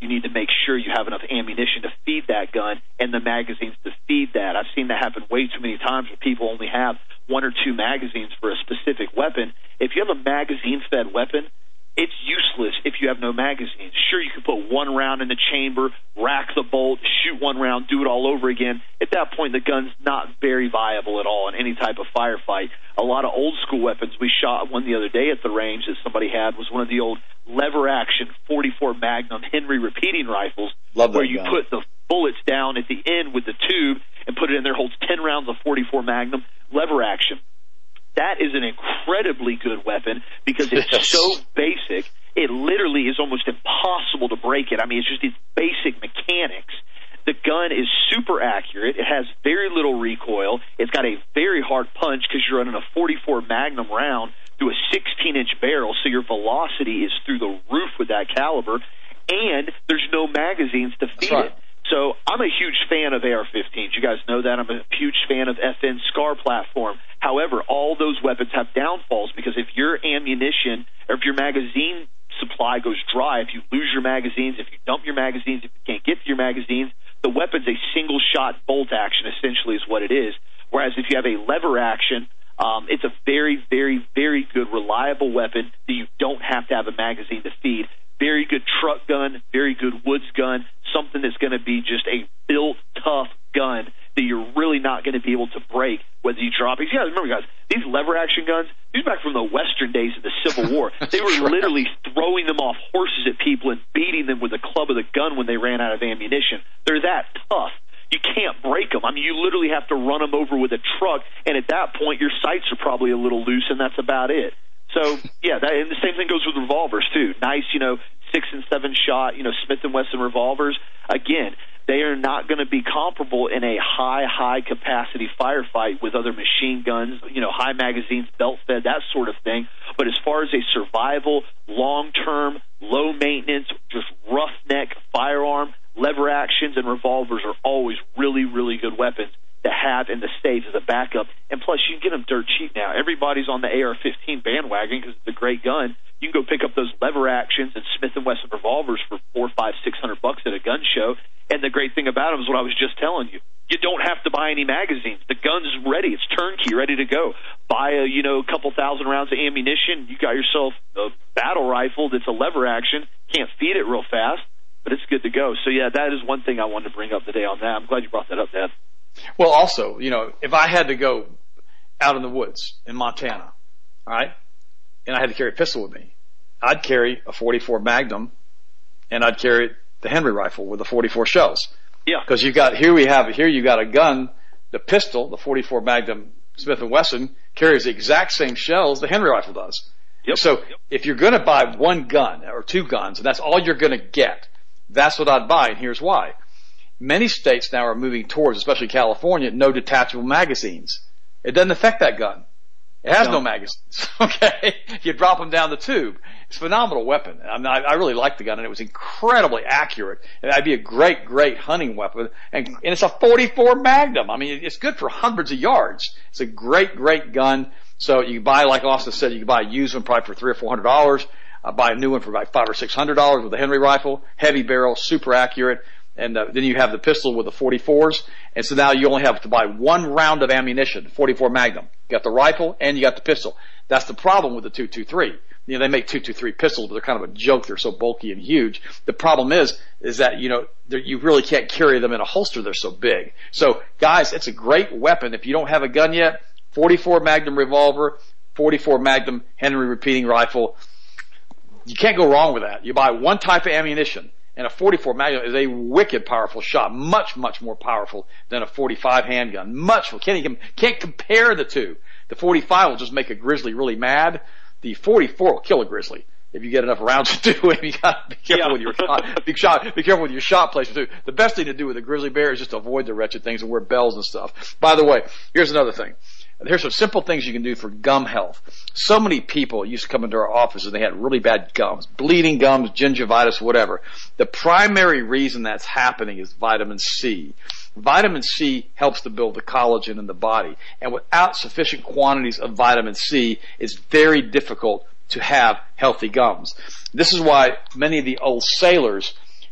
you need to make sure you have enough ammunition to feed that gun and the magazines to feed that. I've seen that happen way too many times where people only have one or two magazines for a specific weapon. If you have a magazine-fed weapon, it's useless if you have no magazines. Sure, you can put one round in the chamber, rack the bolt, shoot one round, do it all over again. At that point, the gun's not very viable at all in any type of firefight. A lot of old-school weapons. We shot one the other day at the range that somebody had was one of the old lever-action forty-four Magnum Henry repeating rifles, Love that where you gun. put the bullets down at the end with the tube and put it in there, holds ten rounds of forty-four Magnum, lever action. That is an incredibly good weapon because it's yes. so basic. It literally is almost impossible to break it. I mean, it's just these basic mechanics. The gun is super accurate. It has very little recoil. It's got a very hard punch because you're running a forty-four Magnum round through a sixteen inch barrel, so your velocity is through the roof with that caliber, and there's no magazines to feed right. it. So I'm a huge fan of A R fifteens. You guys know that. I'm a huge fan of F N SCAR platform. However, all those weapons have downfalls because if your ammunition or if your magazine supply goes dry, if you lose your magazines, if you dump your magazines, if you can't get to your magazines, the weapon's a single-shot bolt action, essentially, is what it is. Whereas if you have a lever action, um, it's a very, very, very good, reliable weapon that you don't have to have a magazine to feed. Very good truck gun, very good woods gun, something that's going to be just a built, tough gun that you're really not going to be able to break whether you drop it. You guys remember, guys, these lever-action guns, these back from the Western days of the Civil War. They were right. literally throwing them off horses at people and beating them with the club of the gun when they ran out of ammunition. They're that tough. You can't break them. I mean, you literally have to run them over with a truck, and at that point, your sights are probably a little loose, and that's about it. So, yeah, that, and the same thing goes with revolvers, too. Nice, you know, six and seven shot, you know, Smith and Wesson revolvers. Again, they are not going to be comparable in a high, high capacity firefight with other machine guns, you know, high magazines, belt fed, that sort of thing. But as far as a survival, long-term, low maintenance, just roughneck firearm, lever actions and revolvers are always really, really good weapons to have in the safe as a backup. And plus, you can get them dirt cheap now. Everybody's on the A R fifteen bandwagon because it's a great gun. You can go pick up those lever actions and Smith and Wesson revolvers for four, five, six hundred bucks at a gun show. And the great thing about them is what I was just telling you. You don't have to buy any magazines. The gun's ready. It's turnkey, ready to go. Buy a, you know, a couple thousand rounds of ammunition. You got yourself a battle rifle that's a lever action. Can't feed it real fast, but it's good to go. So, yeah, that is one thing I wanted to bring up today on that. I'm glad you brought that up, Dad. Well, also, you know, if I had to go out in the woods in Montana, all right, and I had to carry a pistol with me, I'd carry a forty-four Magnum, and I'd carry the Henry rifle with the forty-four shells. Yeah. Because you got here we have here you got a gun, the pistol, the forty-four Magnum Smith and Wesson carries the exact same shells the Henry rifle does. Yep. So yep. if you're going to buy one gun or two guns, and that's all you're going to get, that's what I'd buy, and here's why. Many states now are moving towards, especially California, no detachable magazines. It doesn't affect that gun. It has no, no magazines. Okay, you drop them down the tube. It's a phenomenal weapon. I, mean, I, I really like the gun, and it was incredibly accurate. And it'd be a great, great hunting weapon. And, and it's a forty-four Magnum. I mean, it's good for hundreds of yards. It's a great, great gun. So you can buy, like Austin said, you can buy a used one probably for three or four hundred dollars. Uh, buy a new one for about five or six hundred dollars with a Henry rifle, heavy barrel, super accurate. And uh, then you have the pistol with the forty-fours, and so now you only have to buy one round of ammunition, forty-four Magnum. You got the rifle and you got the pistol. That's the problem with the two twenty-three. You know, they make two twenty-three pistols, but they're kind of a joke. They're so bulky and huge. The problem is, is that, you know, you really can't carry them in a holster. They're so big. So, guys, it's a great weapon. If you don't have a gun yet, forty-four Magnum revolver, forty-four Magnum Henry repeating rifle. You can't go wrong with that. You buy one type of ammunition. And a forty-four Magnum is a wicked powerful shot, much, much more powerful than a forty-five handgun. Much, can't even, can't compare the two. The forty-five will just make a grizzly really mad. The forty-four will kill a grizzly if you get enough rounds to do it. You gotta be careful yeah. with your shot. Be, shot. be careful with your shot placement too. The best thing to do with a grizzly bear is just avoid the wretched things and wear bells and stuff. By the way, here's another thing. Here's some simple things you can do for gum health. So many people used to come into our office and they had really bad gums, bleeding gums, gingivitis, whatever. The primary reason that's happening is vitamin C. Vitamin C helps to build the collagen in the body. And without sufficient quantities of vitamin C, it's very difficult to have healthy gums. This is why many of the old sailors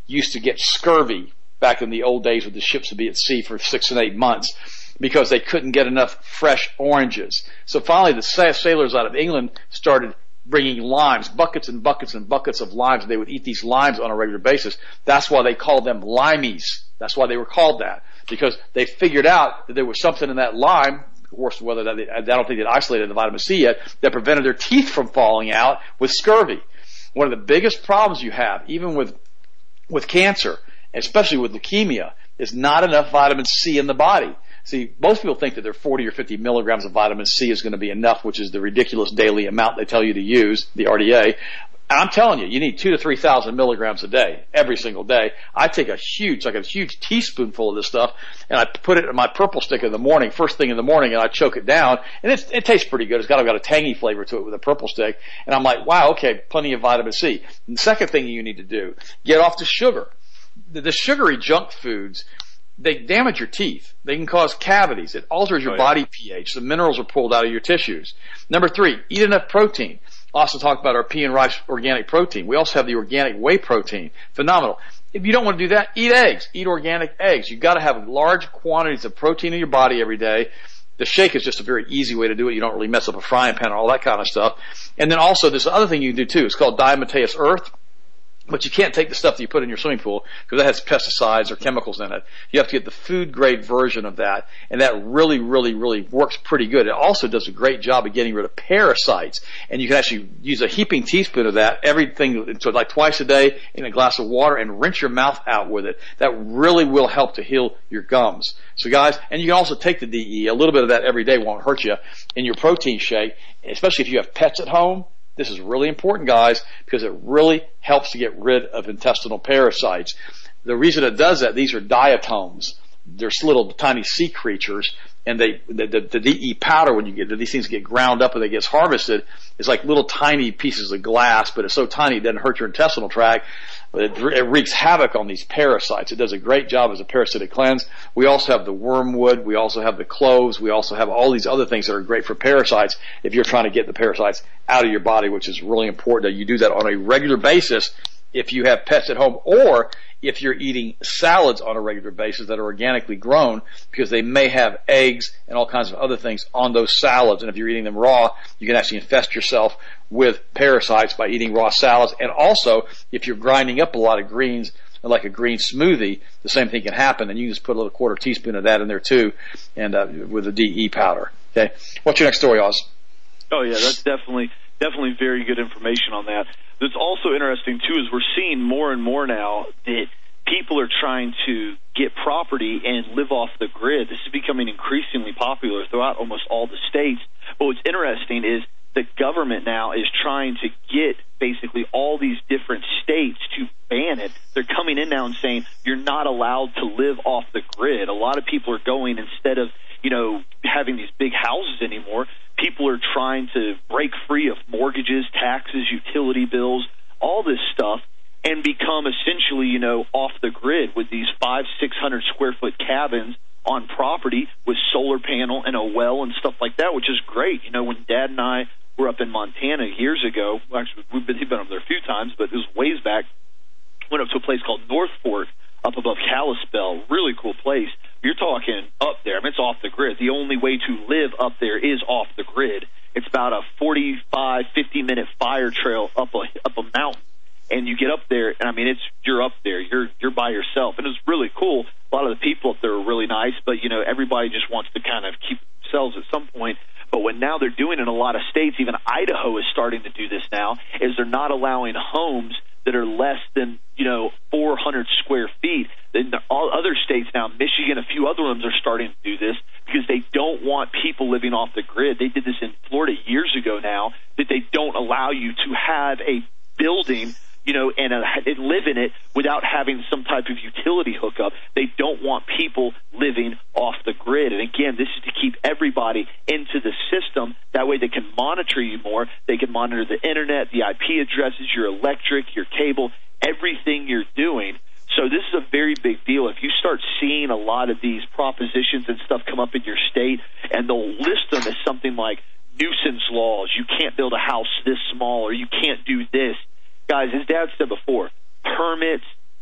used to get scurvy back in the old days when the ships would be at sea for six and eight months because they couldn't get enough fresh oranges. So finally the sailors out of England started bringing limes, buckets and buckets and buckets of limes. They would eat these limes on a regular basis. That's why they called them limeys. That's why they were called that, because they figured out that there was something in that lime, of course, whether that, I don't think they'd isolated the vitamin C yet, that prevented their teeth from falling out with scurvy. One of the biggest problems you have, even with, with cancer, especially with leukemia, is not enough vitamin C in the body. See, most people think that their forty or fifty milligrams of vitamin C is going to be enough, which is the ridiculous daily amount they tell you to use, the R D A. And I'm telling you, you need two to three thousand milligrams a day, every single day. I take a huge, like a huge teaspoonful of this stuff, and I put it in my purple stick in the morning, first thing in the morning, and I choke it down, and it's, it tastes pretty good. It's got, got a tangy flavor to it with a purple stick, and I'm like, wow, okay, plenty of vitamin C. And the second thing you need to do, get off the sugar. The, the sugary junk foods, they damage your teeth. They can cause cavities. It alters your oh, yeah. body pH. The minerals are pulled out of your tissues. Number three, eat enough protein. Also talk about our pea and rice organic protein. We also have the organic whey protein. Phenomenal. If you don't want to do that, eat eggs. Eat organic eggs. You've got to have large quantities of protein in your body every day. The shake is just a very easy way to do it. You don't really mess up a frying pan and all that kind of stuff. And then also this other thing you can do too. It's called diatomaceous earth. But you can't take the stuff that you put in your swimming pool because that has pesticides or chemicals in it. You have to get the food grade version of that, and that really, really, really works pretty good. It also does a great job of getting rid of parasites, and you can actually use a heaping teaspoon of that, everything, so like twice a day in a glass of water, and rinse your mouth out with it. That really will help to heal your gums. So guys, and you can also take the D E. A little bit of that every day won't hurt you in your protein shake, especially if you have pets at home. This is really important, guys, because it really helps to get rid of intestinal parasites. The reason it does that, these are diatoms. They're little tiny sea creatures, and they the, the, the D E powder, when you get these things get ground up and they get harvested, is like little tiny pieces of glass, but it's so tiny it doesn't hurt your intestinal tract. It, it wreaks havoc on these parasites. It does a great job as a parasitic cleanse. We also have the wormwood. We also have the cloves. We also have all these other things that are great for parasites if you're trying to get the parasites out of your body, which is really important that you do that on a regular basis if you have pets at home, or if you're eating salads on a regular basis that are organically grown, because they may have eggs and all kinds of other things on those salads. And if you're eating them raw, you can actually infest yourself with parasites by eating raw salads. And also, if you're grinding up a lot of greens, like a green smoothie, the same thing can happen. And you can just put a little quarter teaspoon of that in there too, and uh, with the D E powder. Okay, what's your next story, Oz? Oh yeah, that's definitely definitely very good information on that. What's also interesting too is we're seeing more and more now that people are trying to get property and live off the grid. This is becoming increasingly popular throughout almost all the states. But what's interesting is the government now is trying to get basically all these different states to ban it. They're coming in now and saying you're not allowed to live off the grid. A lot of people are going, instead of, you know, having these big houses anymore, people are trying to break free of mortgages, taxes, utility bills, all this stuff, and become essentially, you know, off the grid with these five, six hundred square foot cabins on property with solar panel and a well and stuff like that, which is great. You know, when Dad and I were up in Montana years ago, well, actually we've been, we've been up there a few times, but it was ways back, went up to a place called North Fork up above Kalispell, really cool place. You're talking up there. I mean, it's off the grid. The only way to live up there is off the grid. It's about a forty-five, fifty minute fire trail up a, up a mountain. And you get up there, and I mean, it's you're up there. You're you're by yourself, and it's really cool. A lot of the people up there are really nice, but you know, everybody just wants to kind of keep themselves at some point. But what now they're doing in a lot of states, even Idaho is starting to do this now, is they're not allowing homes that are less than, you know, four hundred square feet. Then all other states now, Michigan, a few other ones are starting to do this because they don't want people living off the grid. They did this in Florida years ago now, that they don't allow you to have a building, you know, and, uh, and live in it without having some type of utility hookup. They don't want people living off the grid. And again, this is to keep everybody into the system. That way they can monitor you more. They can monitor the internet, the I P addresses, your electric, your cable, everything you're doing. So this is a very big deal. If you start seeing a lot of these propositions and stuff come up in your state, and they'll list them as something like nuisance laws, you can't build a house this small, or you can't do this. Guys, as Dad said before, permits,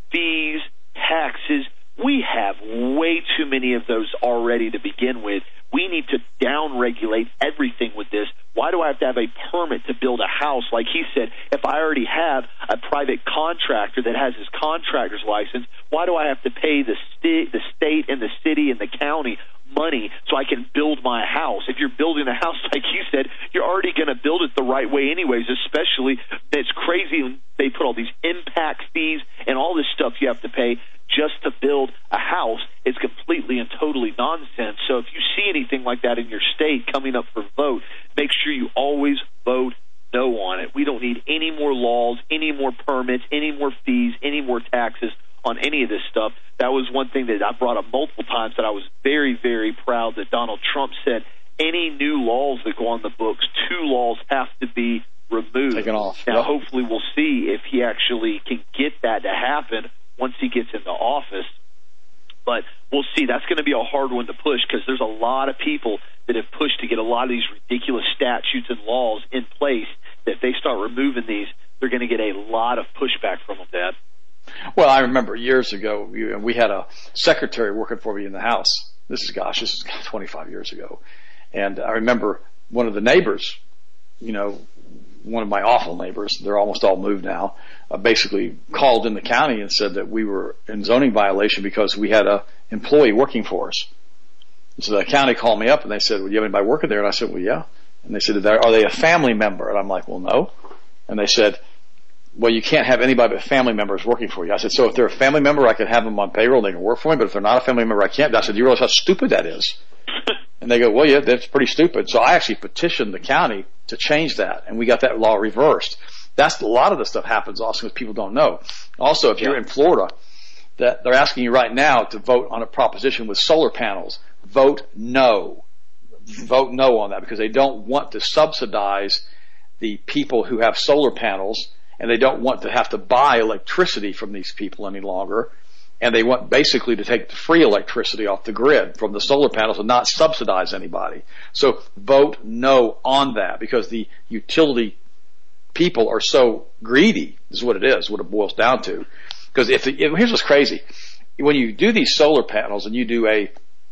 fees, taxes. We have way too many of those already to begin with. We need to down-regulate everything with this. Why do I have to have a permit to build a house? Like he said, if I already have a private contractor that has his contractor's license, why do I have to pay the, sti- the state and the city and the county money so I can build my house? If you're building a house, like you said, you're already going to build it the right way anyways, especially it's crazy they put all these impact fees and all this stuff you have to pay just to build a house. Is completely and totally nonsense. So if you see anything like that in your state coming up for vote, make sure you always vote no on it. We don't need any more laws, any more permits, any more fees, any more taxes on any of this stuff. That was one thing that I brought up multiple times that I was very, very proud that Donald Trump said any new laws that go on the books, two laws have to be removed. Taken off. Now, yep. hopefully we'll see if he actually can get that to happen once he gets into office. But we'll see. That's going to be a hard one to push because there's a lot of people that have pushed to get a lot of these ridiculous statutes and laws in place that if they start removing these, they're going to get a lot of pushback from them, Dad. Well, I remember years ago, we had a secretary working for me in the house. This is, gosh, this is twenty-five years ago. And I remember one of the neighbors, you know, one of my awful neighbors, they're almost all moved now, uh, basically called in the county and said that we were in zoning violation because we had a employee working for us. And so the county called me up and they said, well, do you have anybody working there? And I said, well, yeah. And they said, are they a family member? And I'm like, well, no. And they said, well, you can't have anybody but family members working for you. I said, so if they're a family member, I can have them on payroll, they can work for me, but if they're not a family member, I can't. I said, do you realize how stupid that is? And they go, well, yeah, that's pretty stupid. So I actually petitioned the county to change that, and we got that law reversed. That's a lot of the stuff happens also because people don't know. Also, if you're in Florida, that they're asking you right now to vote on a proposition with solar panels. Vote no. Vote no on that because they don't want to subsidize the people who have solar panels, and they don't want to have to buy electricity from these people any longer. And they want basically to take the free electricity off the grid from the solar panels and not subsidize anybody. So vote no on that because the utility people are so greedy. This is what it is, what it boils down to. Because if, if here's what's crazy. When you do these solar panels and you do a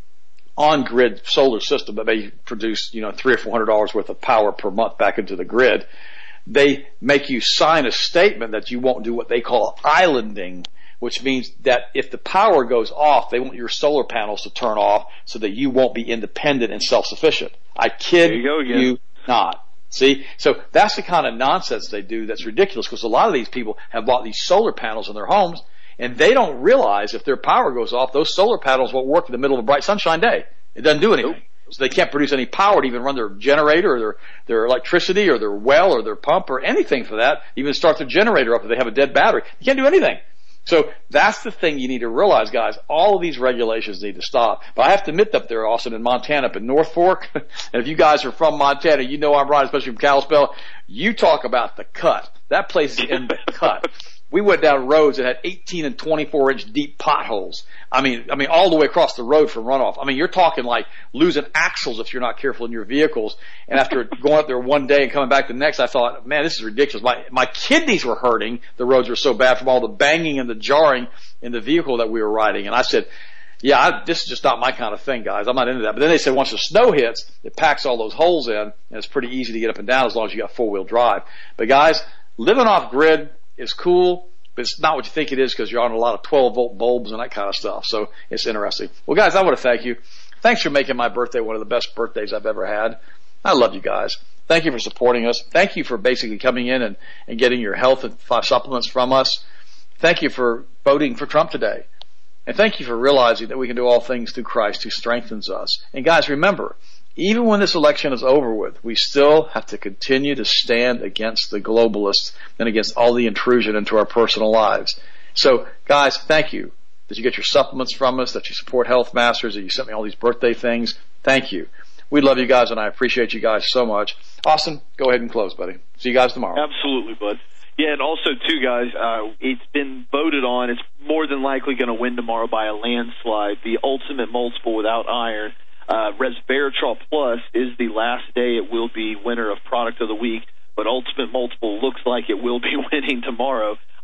on-grid solar system that may produce, you know, three or four hundred dollars worth of power per month back into the grid, they make you sign a statement that you won't do what they call islanding, which means that if the power goes off, they want your solar panels to turn off so that you won't be independent and self-sufficient. I kid you, go again. you not. See? So that's the kind of nonsense they do that's ridiculous because a lot of these people have bought these solar panels in their homes and they don't realize if their power goes off, those solar panels won't work in the middle of a bright sunshine day. It doesn't do anything. Nope. So they can't produce any power to even run their generator or their, their electricity or their well or their pump or anything for that, even start their generator up if they have a dead battery. You can't do anything. So that's the thing you need to realize, guys. All of these regulations need to stop. But I have to admit up there, Austin, in Montana, up in North Fork, and if you guys are from Montana, you know I'm right, especially from Kalispell, you talk about the cut. That place is in the cut. We went down roads that had eighteen and twenty-four inch deep potholes. I mean, I mean, all the way across the road from runoff. I mean, you're talking like losing axles if you're not careful in your vehicles. And after going up there one day and coming back the next, I thought, man, this is ridiculous. My, my kidneys were hurting. The roads were so bad from all the banging and the jarring in the vehicle that we were riding. And I said, yeah, I, this is just not my kind of thing, guys. I'm not into that. But then they said once the snow hits, it packs all those holes in and it's pretty easy to get up and down as long as you got four wheel drive. But guys, living off grid is cool, but it's not what you think it is because you're on a lot of twelve volt bulbs and that kind of stuff. So it's interesting. Well, guys, I want to thank you. Thanks for making my birthday one of the best birthdays I've ever had. I love you guys. Thank you for supporting us. Thank you for basically coming in and, and getting your health and supplements from us. Thank you for voting for Trump today. And thank you for realizing that we can do all things through Christ who strengthens us. And guys, remember, even when this election is over with, we still have to continue to stand against the globalists and against all the intrusion into our personal lives. So, guys, thank you that you get your supplements from us, that you support Health Masters, that you sent me all these birthday things. Thank you. We love you guys, and I appreciate you guys so much. Austin, go ahead and close, buddy. See you guys tomorrow. Absolutely, bud. Yeah, and also, too, guys, uh, it's been voted on. It's more than likely going to win tomorrow by a landslide. The Ultimate Multiple without iron. Uh, Resveratrol Plus is the last day it will be winner of Product of the Week, but Ultimate Multiple looks like it will be winning tomorrow.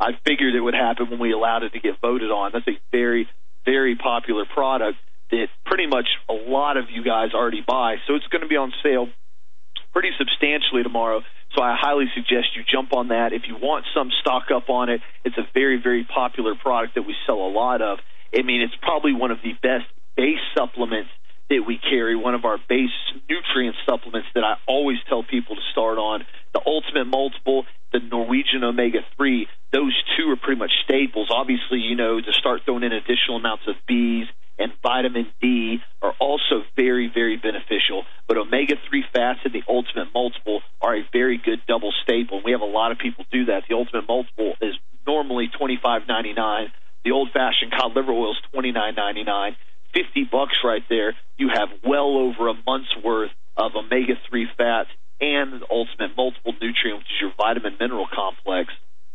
I figured it would happen when we allowed it to get voted on. That's a very, very popular product that pretty much a lot of you guys already buy. So it's going to be on sale pretty substantially tomorrow. So I highly suggest you jump on that. If you want some, stock up on it. It's a very, very popular product that we sell a lot of. I mean, it's probably one of the best base supplements that we carry, one of our base nutrient supplements that I always tell people to start on. The Ultimate Multiple, the Norwegian Omega three, those two are pretty much staples. Obviously, you know, to start throwing in additional amounts of B's and vitamin D are also very, very beneficial. But omega three fats and the Ultimate Multiple are a very good double staple. And we have a lot of people do that. The Ultimate Multiple is normally twenty-five ninety-nine. The old-fashioned cod liver oil is twenty-nine ninety-nine. fifty bucks right there. You have well over a month's worth of omega three fats and the Ultimate Multiple nutrient, which is your vitamin mineral complex.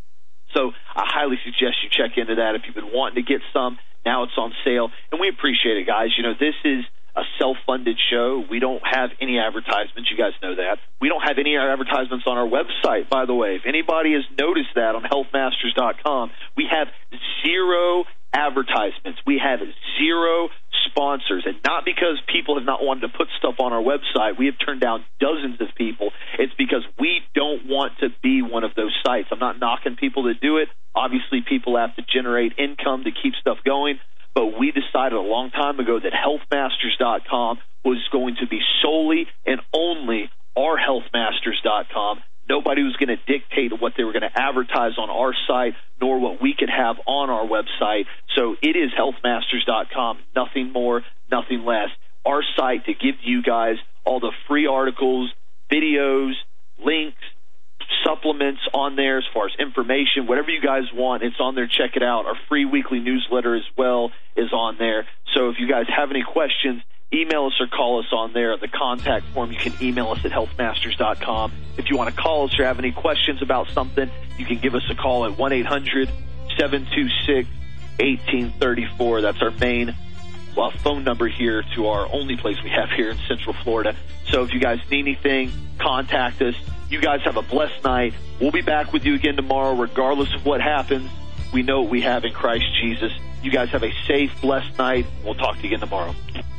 So I highly suggest you check into that if you've been wanting to get some. Now it's on sale, and we appreciate it, guys. You know, this is a self-funded show. We don't have any advertisements. You guys know that. We don't have any advertisements on our website, by the way. If anybody has noticed that on health masters dot com, we have zero advertisements. We have zero sponsors, and not because people have not wanted to put stuff on our website. We have turned down dozens of people. It's because we don't want to be one of those sites. I'm not knocking people that do it. Obviously, people have to generate income to keep stuff going, but we decided a long time ago that health masters dot com was going to be solely and only our health masters dot com. Nobody was going to dictate what they were going to advertise on our site, nor what we could have on our website. So it is health masters dot com, nothing more, nothing less. Our site to give you guys all the free articles, videos, links, supplements on there as far as information, whatever you guys want, it's on there. Check it out. Our free weekly newsletter as well is on there. So if you guys have any questions, email us or call us on there. The contact form, you can email us at health masters dot com. If you want to call us or have any questions about something, you can give us a call at one eight hundred seven two six one eight three four. That's our main well, phone number here to our only place we have here in Central Florida. So if you guys need anything, contact us. You guys have a blessed night. We'll be back with you again tomorrow, regardless of what happens. We know what we have in Christ Jesus. You guys have a safe, blessed night. We'll talk to you again tomorrow.